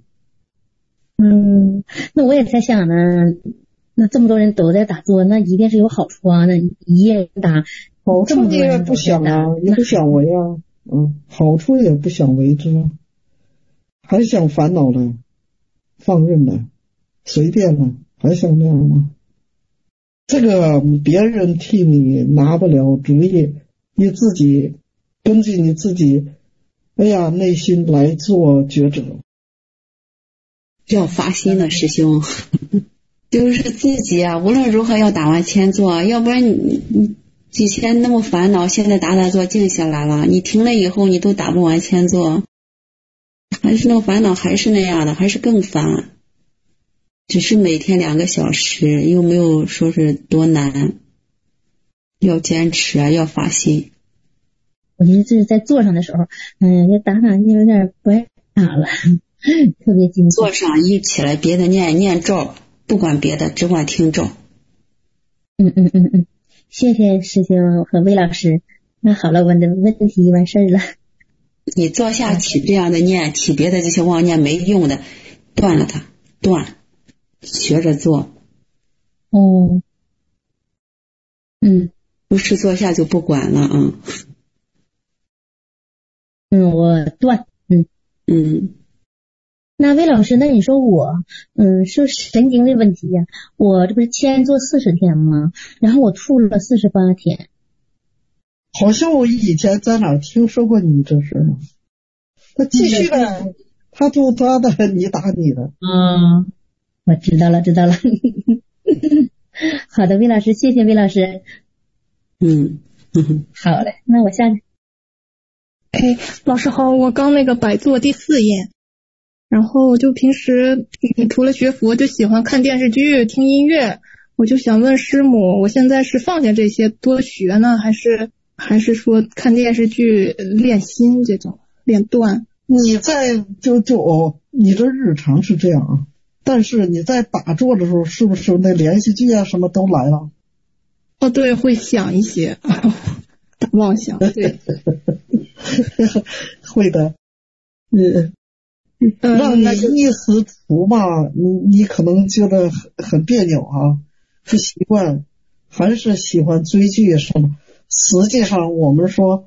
那我也在想呢，那这么多人都在打坐，那一定是有好处啊。那一夜打， 好处你也不想啊，你不想为啊，好处也不想为之，还想烦恼呢，放任呢，随便呢，还想那样吗？这个别人替你拿不了主意，你自己根据你自己，内心来做抉择。 要发心了，师兄。就是自己啊，无论如何要打完千坐，要不然你以前那么烦恼，现在打坐静下来了，你停了以后你都打不完千坐，还是那个烦恼还是那样的，还是更烦。只是每天2个小时，又没有说是多难。 要坚持啊，要发心。 我觉得这是在坐上的时候，就打有点不爱打了，特别紧张。 坐上一起来，别的念咒，不管别的，只管听咒。 谢谢师兄和魏老师。那好了，我的问题完事儿了。 你坐下起这样的念，起别的这些妄念没用的，断了它，断，学着做。不是坐下就不管了啊。 我断。那魏老师，那你说我是神经的问题呀，我这不是签做40天吗？然后我吐了48天。 好像我以前在哪听说过你这事。他继续的，他吐他的，你打你的。 我知道了。好的，魏老师，谢谢魏老师。好嘞，那我下去。 老师好，我刚摆坐第4页，然后就平时除了学佛就喜欢看电视剧听音乐，我就想问师母，我现在是放下这些多学呢，还是说看电视剧练心这种练断？ 你在你这日常是这样啊，但是你在打坐的时候是不是那连续剧啊什么都来了？ 对，会想一些妄想。对会的。让你一时图吧，你可能觉得很别扭啊，不习惯，还是喜欢追剧什么。实际上我们说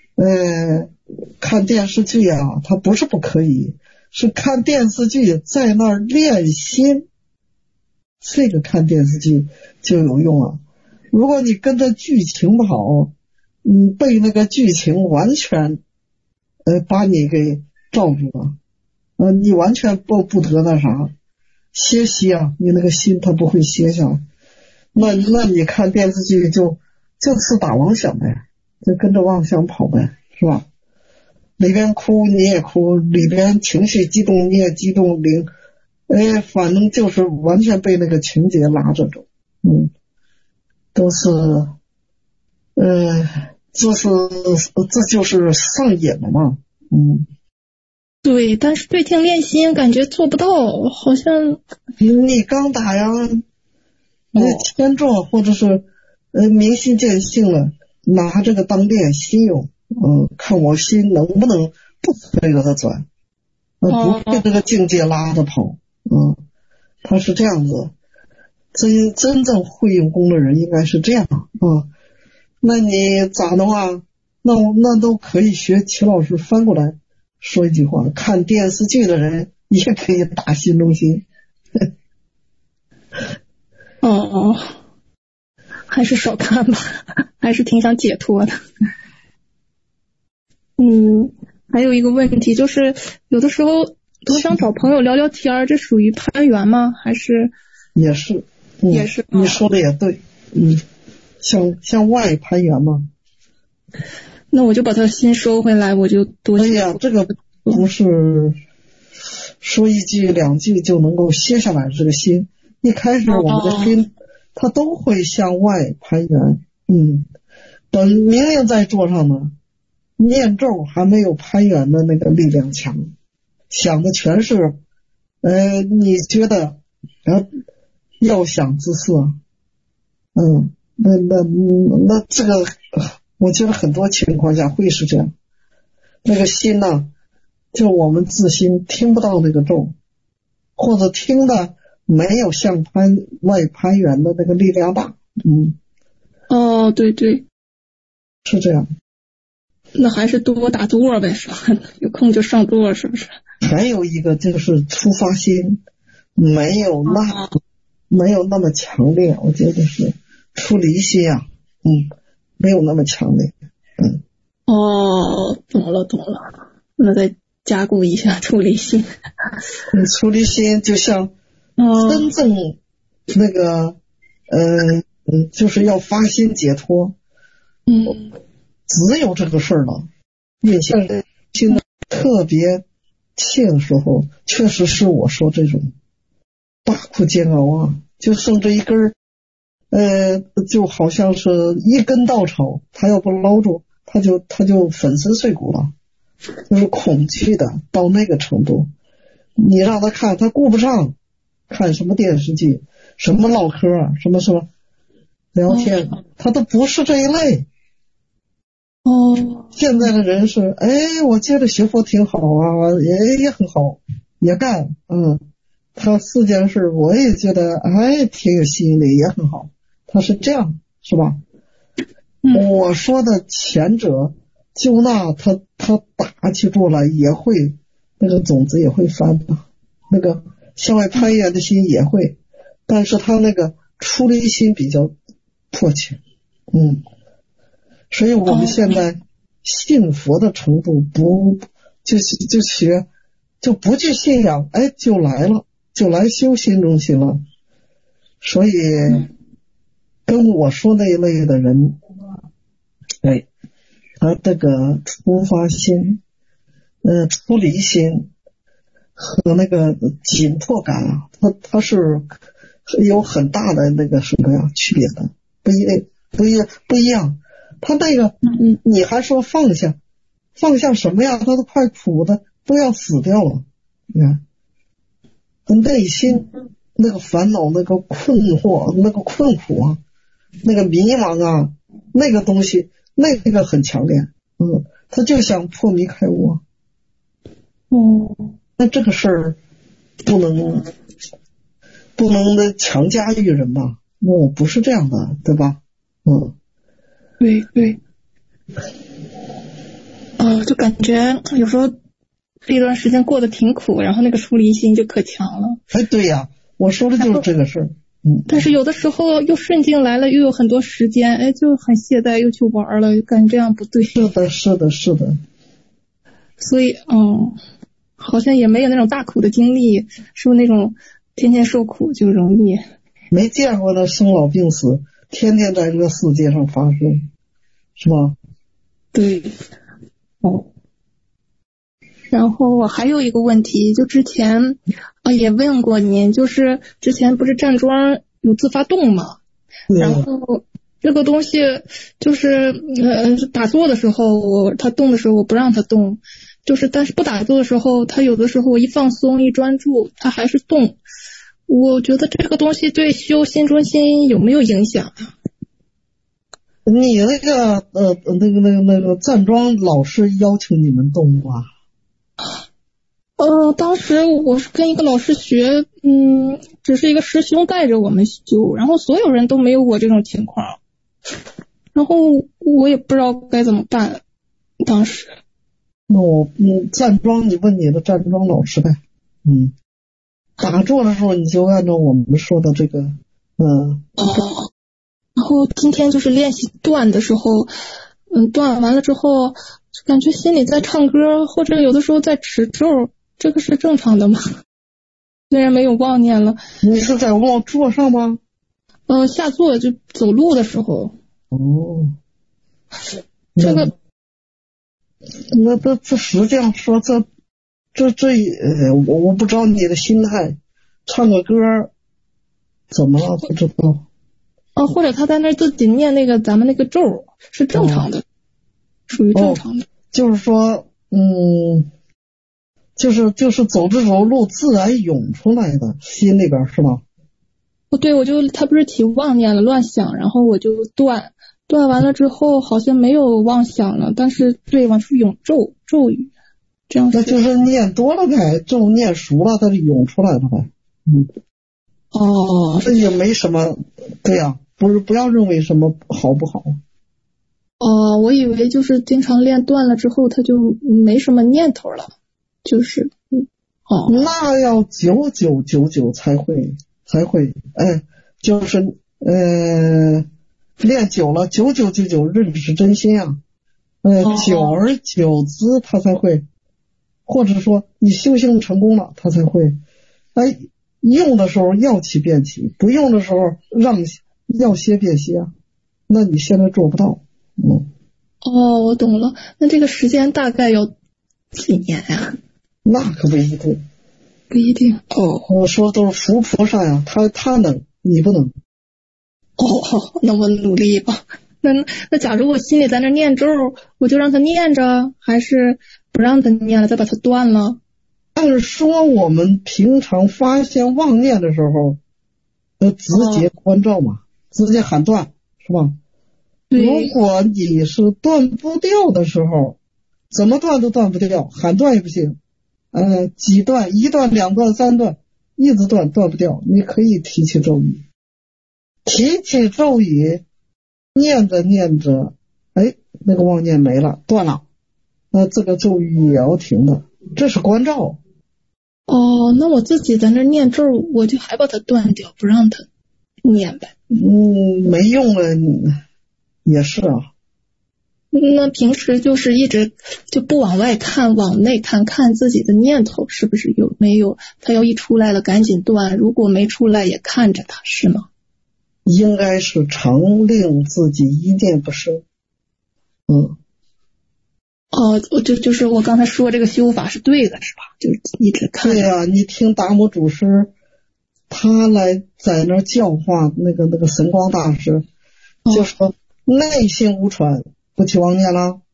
看电视剧啊，它不是不可以，是看电视剧在那儿练心，这个看电视剧就有用了。如果你跟着剧情跑，被那个剧情完全把你给罩住了，你完全不得那啥歇息啊，你那个心它不会歇下来。那你看电视剧就是打妄想呗，就跟着妄想跑呗，是吧？里边哭你也哭，里边情绪激动你也激动，反正就是完全被那个情节拉着走。都是这就是上瘾了嘛。 对，但是对听练心感觉做不到，好像你刚打呀，你天做或者是明心见性了，拿这个当练心用，看我心能不能不随着它转，不被这个境界拉着跑。他是这样子。真正会用功的人应该是这样那你咋的话，那都可以学齐老师翻过来说一句话，看电视剧的人也可以打心中心。 还是少看吧，还是挺想解脱的。还有一个问题就是，有的时候都想找朋友聊聊天，这属于攀缘吗？还是？ 也是。你说的也对。向外攀缘嘛。 那我就把他心收回来，我就多。 哎呀，这个不是说一句两句就能够歇下来，这个心一开始我们的心它都会向外攀缘。等明明在桌上呢，念咒还没有攀缘的那个力量强，想的全是你觉得要想之色。那这个我觉得很多情况下会是这样，那个心呢，就我们自心听不到那个咒，或者听的没有向外攀缘的那个力量大。 对， 是这样。 那还是多打坐呗，是吧？有空就上座，是不是？ 还有一个就是出发心没有那么强烈，我觉得是出离心啊，没有那么强烈。 懂了，那再加固一下出离心。 出离心就像真正那个就是要发心解脱，只有这个事儿了。运行心特别切的时候，确实是我说这种大苦煎熬啊，就剩这一根就好像是一根稻草，他要不捞住，他就粉身碎骨了，就是恐惧的到那个程度。你让他看，他顾不上看什么电视剧，什么唠嗑，什么聊天，他都不是这一类。现在的人是，我接着学佛挺好啊，也很好，也干，他4件事我也觉得挺有吸引力，也很好，他是这样，是吧？我说的前者，就那他打起坐来也会，那个种子也会翻的，那个向外攀岩的心也会，但是他那个出离心比较迫切，所以我们现在信佛的程度不就不去信仰，就来了，就来修心中心了。所以跟我说那一类的人，他这个出发心、出离心和那个紧迫感啊，他是有很大的那个什么呀区别的，不一样。他那个你还说放下什么呀？他都快苦的都要死掉了。你看他内心那个烦恼、那个困惑、那个困苦啊，那个迷茫啊，那个东西那个很强烈。他就想破迷开悟。那这个事儿不能强加于人吧？我不是这样的，对吧？ 对，就感觉有时候这段时间过得挺苦，然后那个出离心就可强了。 对呀，我说的就是这个事儿。 但是有的时候又顺境来了，又有很多时间，就很懈怠，又去玩了，感觉这样不对。 是的。 所以好像也没有那种大苦的经历，受那种天天受苦就容易。 没见过的生老病死，天天在这个世界上发生，是吧？ 对。然后我还有一个问题，就之前也问过您，就是之前不是站桩有自发动吗？然后这个东西就是打坐的时候他动的时候我不让他动，就是但是不打坐的时候，他有的时候我一放松一专注他还是动。我觉得这个东西对修心中心有没有影响啊？ 你那个站桩老师要求你们动吗？ 当时我是跟一个老师学，只是一个师兄带着我们修，然后所有人都没有我这种情况，然后我也不知道该怎么办。当时站桩你问你的站桩老师呗。打坐的时候你就按照我们说的这个然后今天就是练习断的时候，断完了之后感觉心里在唱歌，或者有的时候在持咒，这个是正常的吗？虽然没有妄念了。 你是在坐上吗？ 下坐就走路的时候。这个那这实际上说我不知道你的心态，唱个歌怎么了不知道。 或者他在那自己念那个咱们那个咒是正常的，属于正常的。 就是说就是走这种路自然涌出来的心里边是吧？ 对，他不是起妄念了乱想，然后我就断完了之后好像没有妄想了，但是对往出涌咒语，这样。 那就是念多了呗，咒念熟了它就涌出来了呗。这也没什么。对呀，不要认为什么好不好。 我以为就是经常练断了之后他就没什么念头了，就是那要999才会就是练久了9999认识真心啊，久而久之他才会，或者说你修行成功了他才会，用的时候要起变起，不用的时候要歇变歇啊，那你现在做不到。 我懂了，那这个时间大概要几年呀？ 那可不一定。 不一定。 我说都是佛菩萨呀，他能，你不能。 那我努力吧。那假如我心里在那念咒，我就让他念着，还是不让他念了，再把它断了？ 按说我们平常发现妄念的时候，直接关照嘛，直接喊断，是吧？如果你是断不掉的时候，怎么断都断不掉，喊断也不行。几段，一段、两段、三段，一直断不掉。你可以提起咒语，念着念着，那个妄念没了，断了，那这个咒语也要停的，这是关照。 那我自己在那念咒，我就还把它断掉，不让它念呗。 没用了，也是啊。 那平时就是一直就不往外看，往内看，看自己的念头是不是有没有，它要一出来了赶紧断，如果没出来也看着它，是吗？ 应该是常令自己一念不生。 就是我刚才说这个修法是对的，是吧？就一直看。 对呀，你听达摩祖师他来在那教化那个神光大师，就说内心无传，不起妄念了。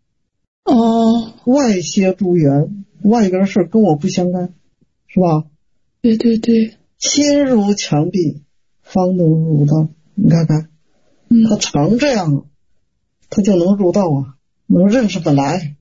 外邪诸缘，外边事跟我不相干，是吧？ 对对对。 心如墙壁，方能入道。你看看，他常这样，他就能入道啊，能认识本来。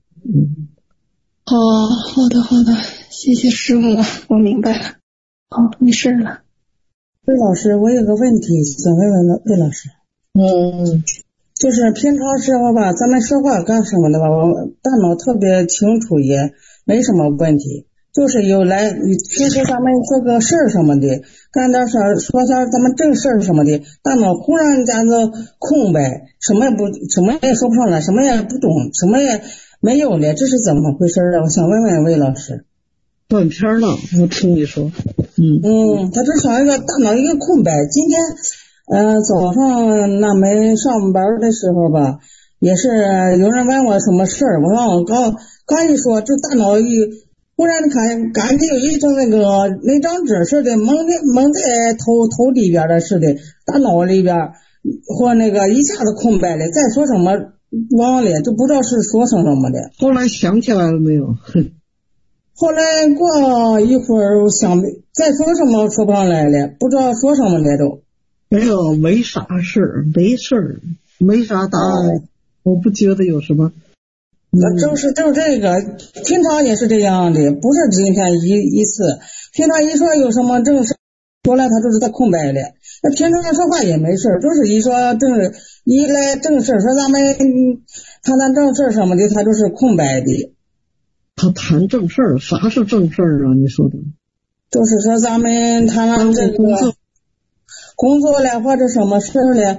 好的，谢谢师母，我明白了。没事了。 魏老师，我有个问题想问问魏老师。就是平常时候吧，咱们说话干什么的吧，我大脑特别清楚，也没什么问题。就是有来，平时咱们做个事儿什么的，干点事儿，说点咱们正事儿什么的，大脑忽然间就空白，什么也说不上来，什么也不懂，什么也没有了，这是怎么回事啊？我想问问魏老师。 断片了，我听你说。 他这像一个大脑一个空白。今天早上那门上班的时候吧，也是有人问我什么事儿，我说我刚一说，这大脑忽然感觉有一种那张纸似的蒙在头里边的似的，大脑里边或一下子空白了，再说什么忘了，就不知道是说成什么的。 后来想起来了没有？ 后来过一会儿我想再说什么说不上来了，不知道说什么了都。 没啥事儿，没事儿，没啥答案，我不觉得有什么。 就是这个，平常也是这样的，不是今天一次。平常一说有什么正事，说来他就是在空白的。那平常说话也没事，就是一来正事，说咱们谈正事什么的，他就是空白的。 他谈正事儿，啥是正事儿啊？你说的？ 就是说咱们谈这个工作了或者什么事了，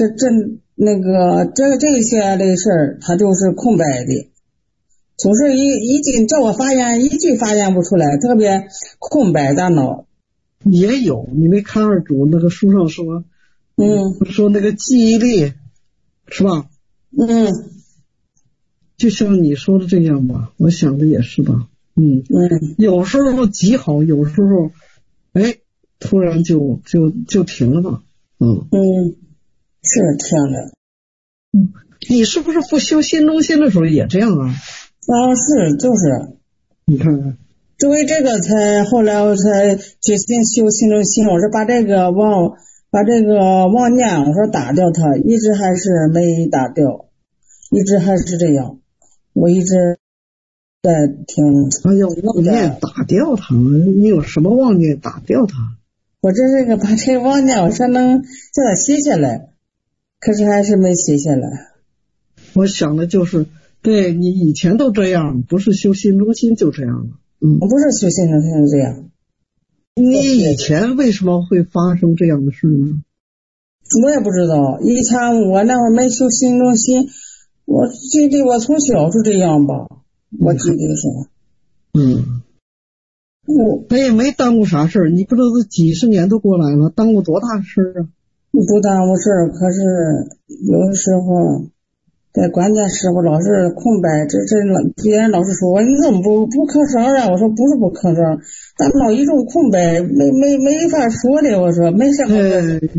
这些的事儿，他就是空白的，总是叫我发言，一句发言不出来，特别空白大脑。 也有，你没看二主那个书上说，说那个记忆力，是吧？就像你说的这样吧，我想的也是吧。有时候极好，有时候突然就停了嘛。 是停了。 你是不是不修心中心的时候也这样啊？ 是，就是。 你看看， 就为这个后来我才决心修心中心，我说把这个妄念我说打掉它，一直还是没打掉，一直还是这样，我一直在听。 妄念打掉它，你有什么妄念打掉它？ 我把这个妄念我说能叫它写下来，可是还是没写下来。 我想的就是对，你以前都这样，不是修心中心就这样了。 我不是修心中心这样。 你以前为什么会发生这样的事呢？ 我也不知道，以前我那会儿没修心中心，我记得我从小就这样吧，我记得是。 他也没耽误啥事儿，你不知道这几十年都过来了，耽误多大事啊？ 不耽误事儿，可是有的时候在关键时候老是空白，别人老是说我你怎么不吭声啊？我说不是不吭声，大脑一种空白，没法说的，我说没什么。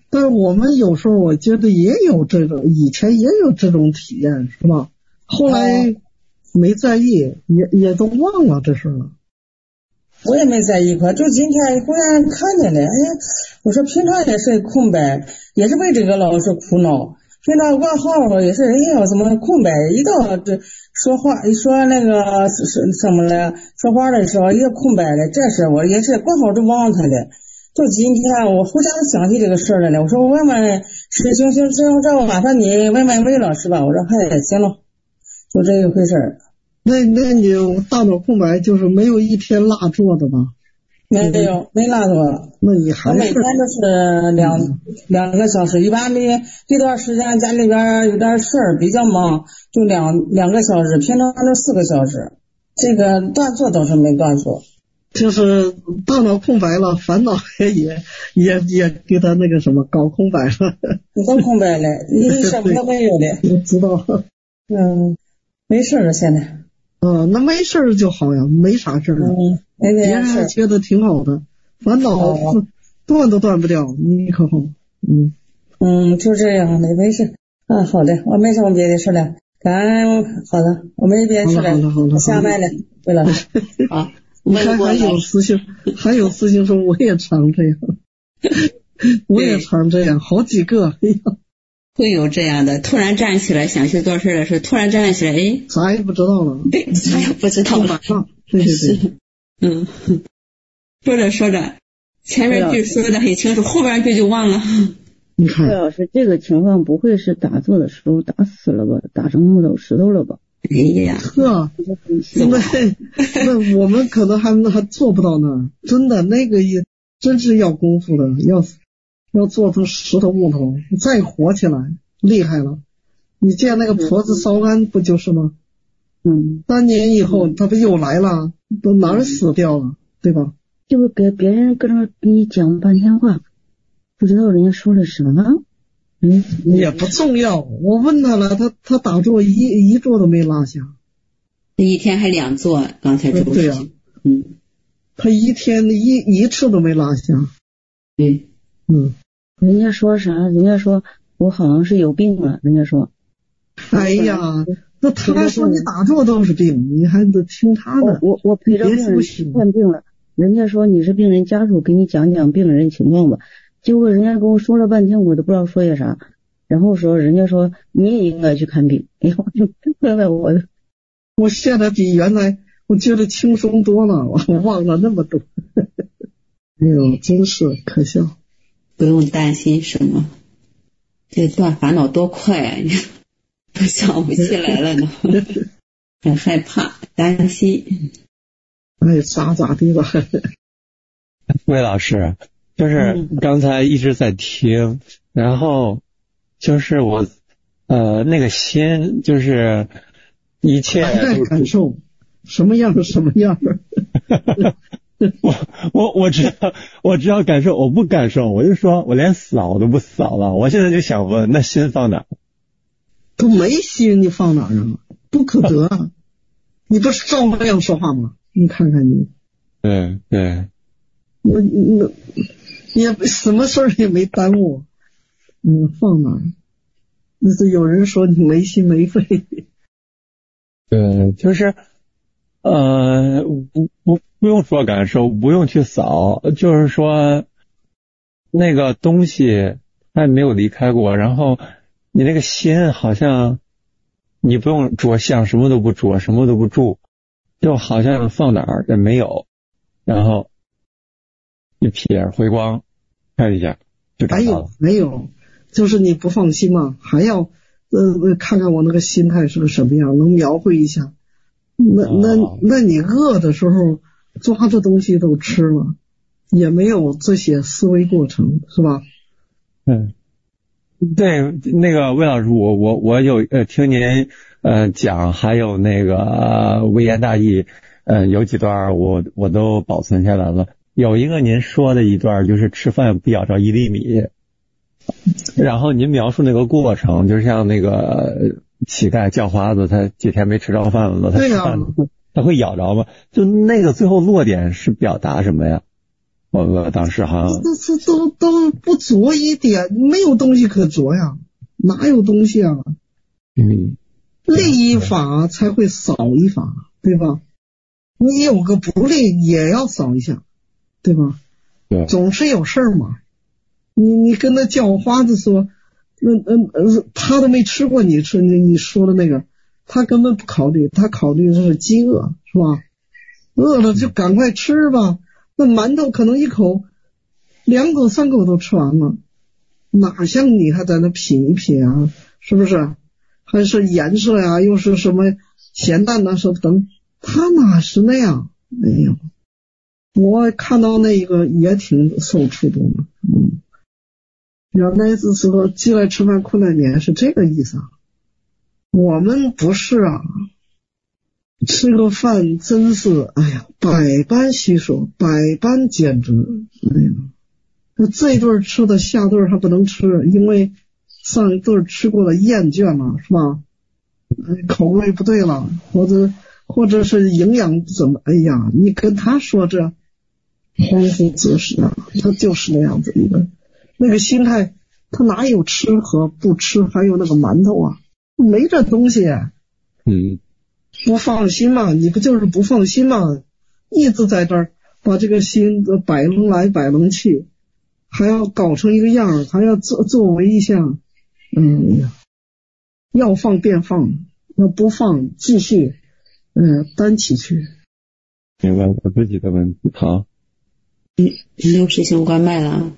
但是我们有时候我觉得也有这种，以前也有这种体验，是吧？后来没在意，也都忘了这事了。 我也没在意过，就今天忽然看见了，哎呀，我说平常也是空白，也是为这个老是苦恼。平常挂号也是，哎呀，怎么空白？一到这说话，一说那个什么了，说话的时候也空白了。这事我也是挂号都忘他了。就今天我忽然想起这个事儿来了，我说我问问师兄，这我麻烦你问问魏老师吧。我说嗨，行了，就这一回事儿。 那你大脑空白就是没有一天落座的吧？ 没落座。 那你还是我每天都是两个小时，一般的这段时间家里边有点事儿比较忙，就两个小时，平常都4个小时。这个断座倒是没断座。 就是大脑空白了，烦恼也给他那个什么搞空白了。 都空白了，你什么都没有了。 我知道。 没事了现在。 那没事就好呀，没啥事了。别人觉得挺好的，烦恼断都断不掉，你可好？ 就这样的，没事。好的，我没什么别的事了。好的，我没别的事了。 好的， 下麦了，魏老师。好。 你看还有师兄说我也常这样，我也常这样，好几个。 会有这样的，突然站起来想去做事的时候，突然站起来，哎， 啥也不知道了。 对，啥也不知道了。 对。 说着，前面句说的很清楚，后边句就忘了。 你看， 魏老师，这个情况不会是打坐的时候打死了吧？打成木头石头了吧？ 哎呀， 那我们可能还做不到那儿，真的那个也真是要功夫的，要做成石头木头再活起来，厉害了。你见那个婆子烧庵不就是吗？3年以后他不又来了，都哪儿死掉了，对吧？ 就是给别人搁那给你讲半天话，不知道人家说了什么。 也不重要，我问他了，他打坐一坐都没落下， 一天还2坐，刚才说对呀，他一天一次都没落下。 人家说啥？人家说我好像是有病了。人家说， 哎呀，那他说你打坐都是病，你还得听他的。 我陪着病人患病了，人家说你是病人家属，给你讲讲病人情况吧。结果人家跟我说了半天，我都不知道说些啥。然后人家说你也应该去看病。哎呦， 我现在比原来我觉得轻松多了，我忘了那么多。哎呦，真是可笑。 不用担心什么，这断烦恼多快啊！都想不起来了呢，很害怕，担心。 哎，咋地吧？ 魏老师。就是刚才一直在听，然后就是我那个心就是一切在感受什么样我只要感受，我不感受，我就说我连扫都不扫了。我现在就想问，那心放哪？ 都没心，你放哪儿啊？不可得啊！你不是照样说话吗？你看看你。 对。 也什么事儿也没耽误，放哪儿？那是有人说你没心没肺。 就是不用说感受，不用去扫，就是说那个东西它没有离开过，然后你那个心好像你不用着相，什么都不着，什么都不住，就好像放哪儿也没有，然后一瞥回光看一下就找到了。 没有，就是你不放心嘛，还要看看我那个心态是个什么样，能描绘一下。那你饿的时候抓着东西都吃了，也没有这些思维过程，是吧？ 对，那个魏老师，我有听您讲，还有那个微言大义，有几段我都保存下来了。有一个您说的一段就是吃饭不咬着1粒米，然后您描述那个过程，就像那个乞丐叫花子，他几天没吃着饭了，他吃饭他会咬着吗？就那个最后落点是表达什么呀？ 我当时好像都不着一点，没有东西可着呀，哪有东西啊？立一法才会扫一法，对吧？你有个不立也要扫一下，对吧？ 对， 总是有事儿嘛。你跟那叫花子说，他都没吃过你说的那个，他根本不考虑，他考虑的是饥饿，是吧？饿了就赶快吃吧。那馒头可能一口、2口、3口都吃完了，哪像你还在那品一品啊？是不是？还是颜色呀，又是什么咸淡啊，什么等，他哪是那样？哎呦，我看到那个也挺受触动的。原来是说饥来吃饭，困来眠是这个意思啊。我们不是啊，吃个饭真是哎呀，百般洗手，百般兼职。哎呀，那这一顿吃的下顿还不能吃，因为上一顿吃过了厌倦了，是吧？口味不对了，或者是营养怎么？哎呀，你跟他说这恍惚自失啊，他就是那样子一个那个心态，他哪有吃和不吃，还有那个馒头啊，没这东西。不放心嘛，你不就是不放心嘛？一直在这儿把这个心摆弄来摆弄去，还要搞成一个样，还要作为一项，要放便放，要不放继续，担起去。 明白我自己的问题。好， 刘师兄关麦了。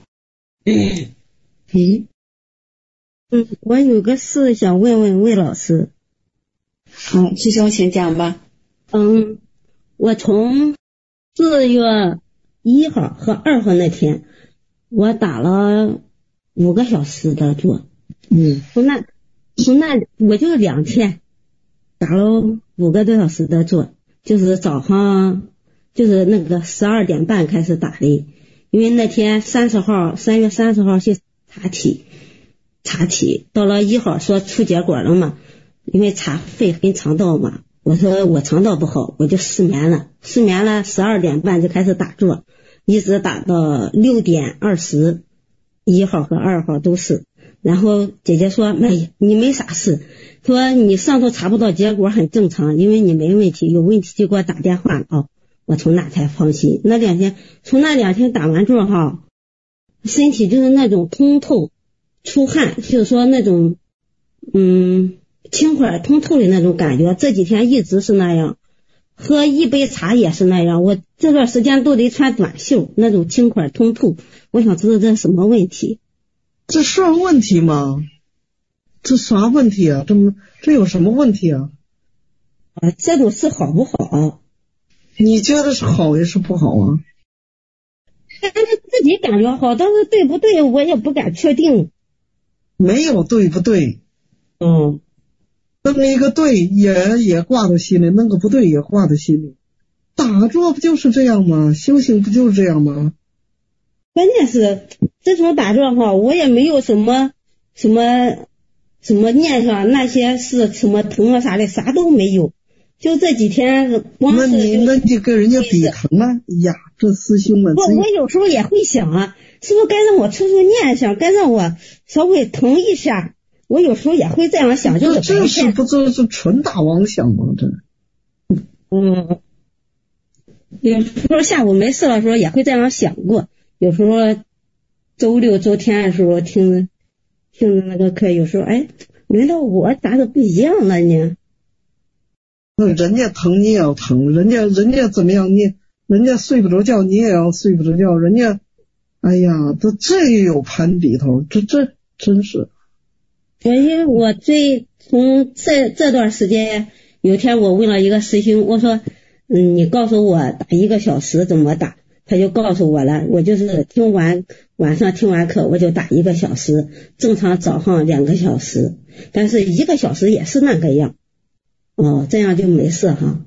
我有个事想问问魏老师。 师兄请讲吧。 我从4月1号和2号那天，我打了5个小时的坐。从那我就2天打了5个多小时的坐，就是早上就是那个12点半开始打的，因为那天3月30号去查体，到了1号说出结果了嘛，因为查肺跟肠道嘛，我说我肠道不好，我就失眠了12点半就开始打坐，一直打到6点20， 1号和2号都是。然后姐姐说你没啥事，说你上头查不到结果很正常，因为你没问题，有问题就给我打电话啊。我从那才放心。从那2天打完坐哈，身体就是那种通透出汗，就是说那种清快通透的那种感觉，这几天一直是那样，喝一杯茶也是那样，我这段时间都得穿短袖，那种轻快通透。我想知道这是什么问题？ 这是问题吗？这啥问题啊？这有什么问题啊？ 这种事好不好？ 你觉得是好也是不好啊？ 但是自己感觉好，但是对不对我也不敢确定。 没有对不对。那么一个对也挂到心里，那个不对也挂到心里。打坐不就是这样吗？修行不就是这样吗？ 关键是自从打坐哈，我也没有什么念想，那些是什么疼啊啥的，啥都没有。就这几天光是那你跟人家比疼啊？呀，这师兄们， 我有时候也会想啊，是不是该让我出念想，该让我稍微疼一下？我有时候也会这样想，就是这是不就是纯打妄想吗？这有时候下午没事的时候也会这样想过。有时候周6周天的时候听那个课，有时候轮到我咋个不一样了呢？ 人家疼你也要疼，人家怎么样人家睡不着觉你也要睡不着觉，人家哎呀，这也有攀比头，这真是。 因为我从这段时间，有天我问了一个师兄，我说你告诉我打1个小时怎么打，他就告诉我了，我就是晚上听完课我就打1个小时，正常早上2个小时，但是1个小时也是那个样。这样就没事哈。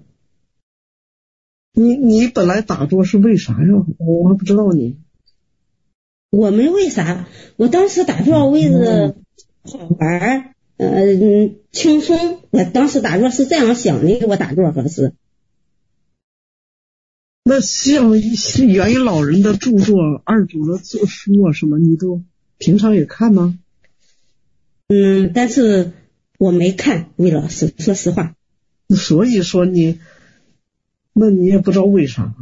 你本来打坐是为啥呀？我还不知道你。 我没为啥，我当时打坐为了好玩，轻松。我当时打坐是这样想的，我打坐合适。 那像源于老人的著作、二祖的书啊什么，你都平常也看吗？ 但是我没看，魏老师，说实话。 所以说那你也不知道为啥，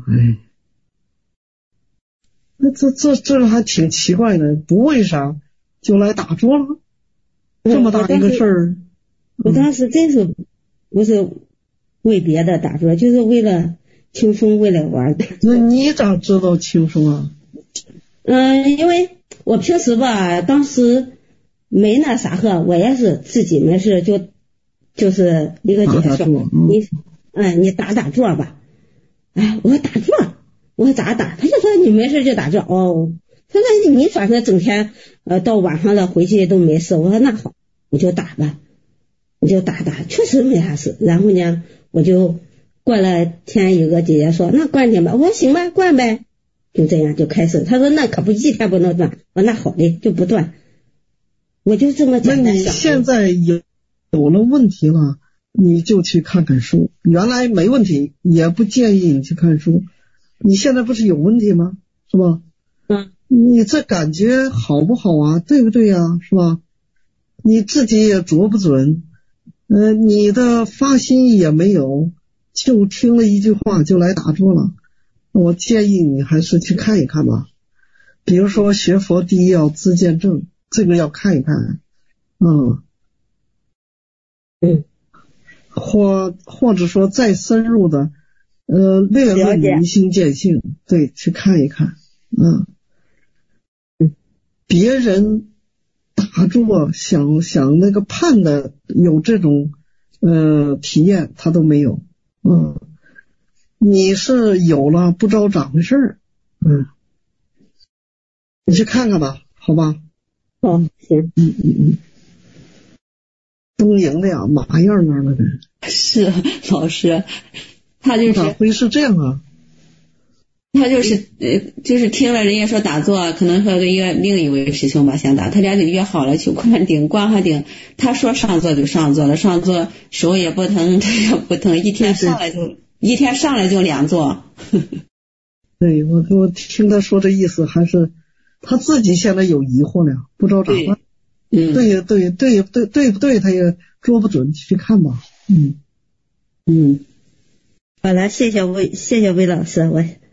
那这还挺奇怪的，不为啥就来打坐了，这么大一个事儿。 我当时真是不是为别的打坐，就是为了轻松，为了玩的。 那你咋知道轻松啊？ 因为我平时吧，当时没那啥呵，我也是自己没事就是一个姐说，你打坐吧。我说打坐，我说咋打？他就说你没事就打坐。他说你反正整天到晚上了回去都没事。我说那好，我就打吧，我就打，确实没啥事。然后呢，我就过了天，有个姐姐说那灌顶吧，我说行吧，灌呗，就这样就开始。他说那可不一天不能断，我说那好的就不断，我就这么简单想。 那你现在有了问题了，你就去看看书，原来没问题也不建议你去看书，你现在不是有问题吗？是吧？你这感觉好不好啊？对不对呀？是吧？你自己也琢不准，你的发心也没有，就听了一句话就来打坐了。我建议你还是去看一看吧，比如说学佛第一要自见证，这个要看一看。或者说再深入的略论明心见性，对，去看一看。别人打坐想那个判的有这种体验他都没有。你是有了不知道咋回事。你去看看吧，好吧？ 行。 东营的呀，嘛样那的。 是老师，他就是咋会是这样啊？ 他就是听了人家说打坐，可能和另一位师兄吧想打，他俩就约好了去灌顶，灌上顶，他说上座就上座了，上座手也不疼，腿也不疼，一天上来就2座。 对，我听他说这意思，还是他自己现在有疑惑了，不知道咋办。对不对，他也捉不准，去看吧。 好了，谢谢魏老师。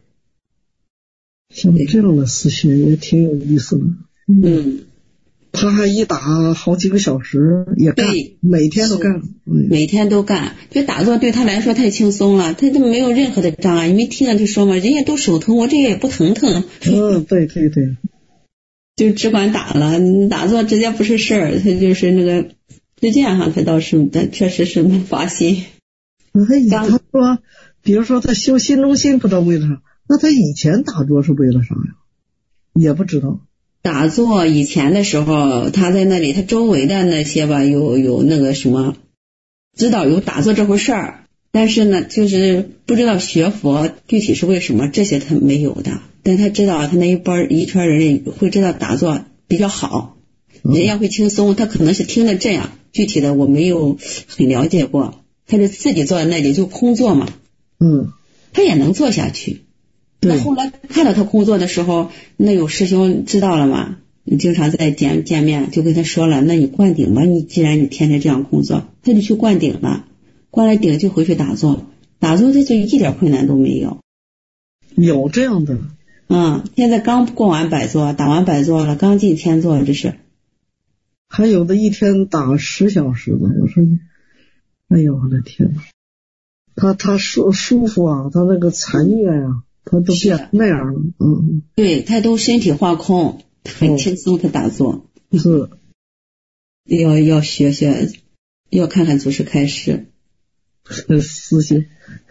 像这样的事情也挺有意思的。他还一打好几个小时也干，每天都干。 每天都干，就打坐对他来说太轻松了，他都没有任何的障碍。你没听他就说嘛，人家都手疼，我这也不疼。 对。 就只管打了，打坐直接不是事儿，他就是那个实践上他倒是确实是没发心。 他说比如说他修心中心不知道为了啥，那他以前打坐是为了啥呀？也不知道。 打坐以前的时候他在那里，他周围的那些吧有那个什么知道有打坐这回事儿，但是呢就是不知道学佛具体是为什么，这些他没有的。但他知道他那一圈人会知道打坐比较好，人家会轻松，他可能是听的这样，具体的我没有很了解过。他是自己坐在那里就空坐嘛，他也能坐下去。那后来看到他空坐的时候，那有师兄知道了嘛，经常在见面，就跟他说了，那你灌顶吧，既然你天天这样空坐，他就去灌顶了，灌了顶就回去打坐他就一点困难都没有。 有这样的。 现在刚过完百坐，打完百坐了，刚进天坐，这是。 还有的一天打10小时的，我说哎呦我的天哪，他舒服啊，他那个残月呀，他都变那样了。 对，他都身体化空，很轻松的打坐。 是。 要学，要看看祖师开示。 私心。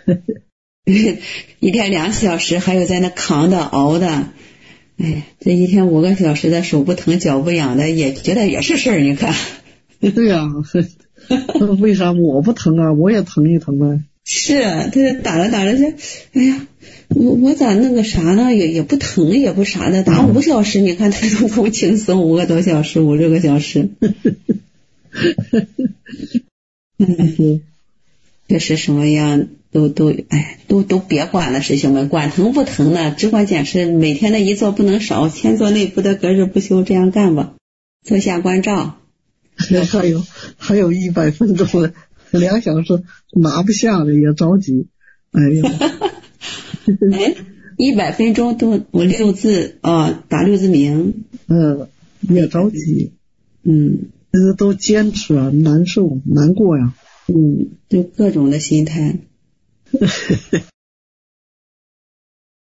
一天2小时，还有在那扛的熬的，这一天5个小时的手不疼脚不痒的，也觉得也是事儿。你看， 对呀，为啥我不疼啊？我也疼一疼呗。 是，他打着就，我咋那个啥呢？也不疼也不啥的，打5小时，你看他都不轻松，5个多小时，5、6个小时。这是什么样？ 都别管了，师兄们，管疼不疼呢？只关键是每天的一坐不能少，前坐内不得，隔日不休，这样干吧。坐下关照。 还有100分钟了，2小时拿不下了也着急。哎呀 ，100分钟都我6字打6字名。 也着急。这个都坚持啊，难受难过呀。 就各种的心态。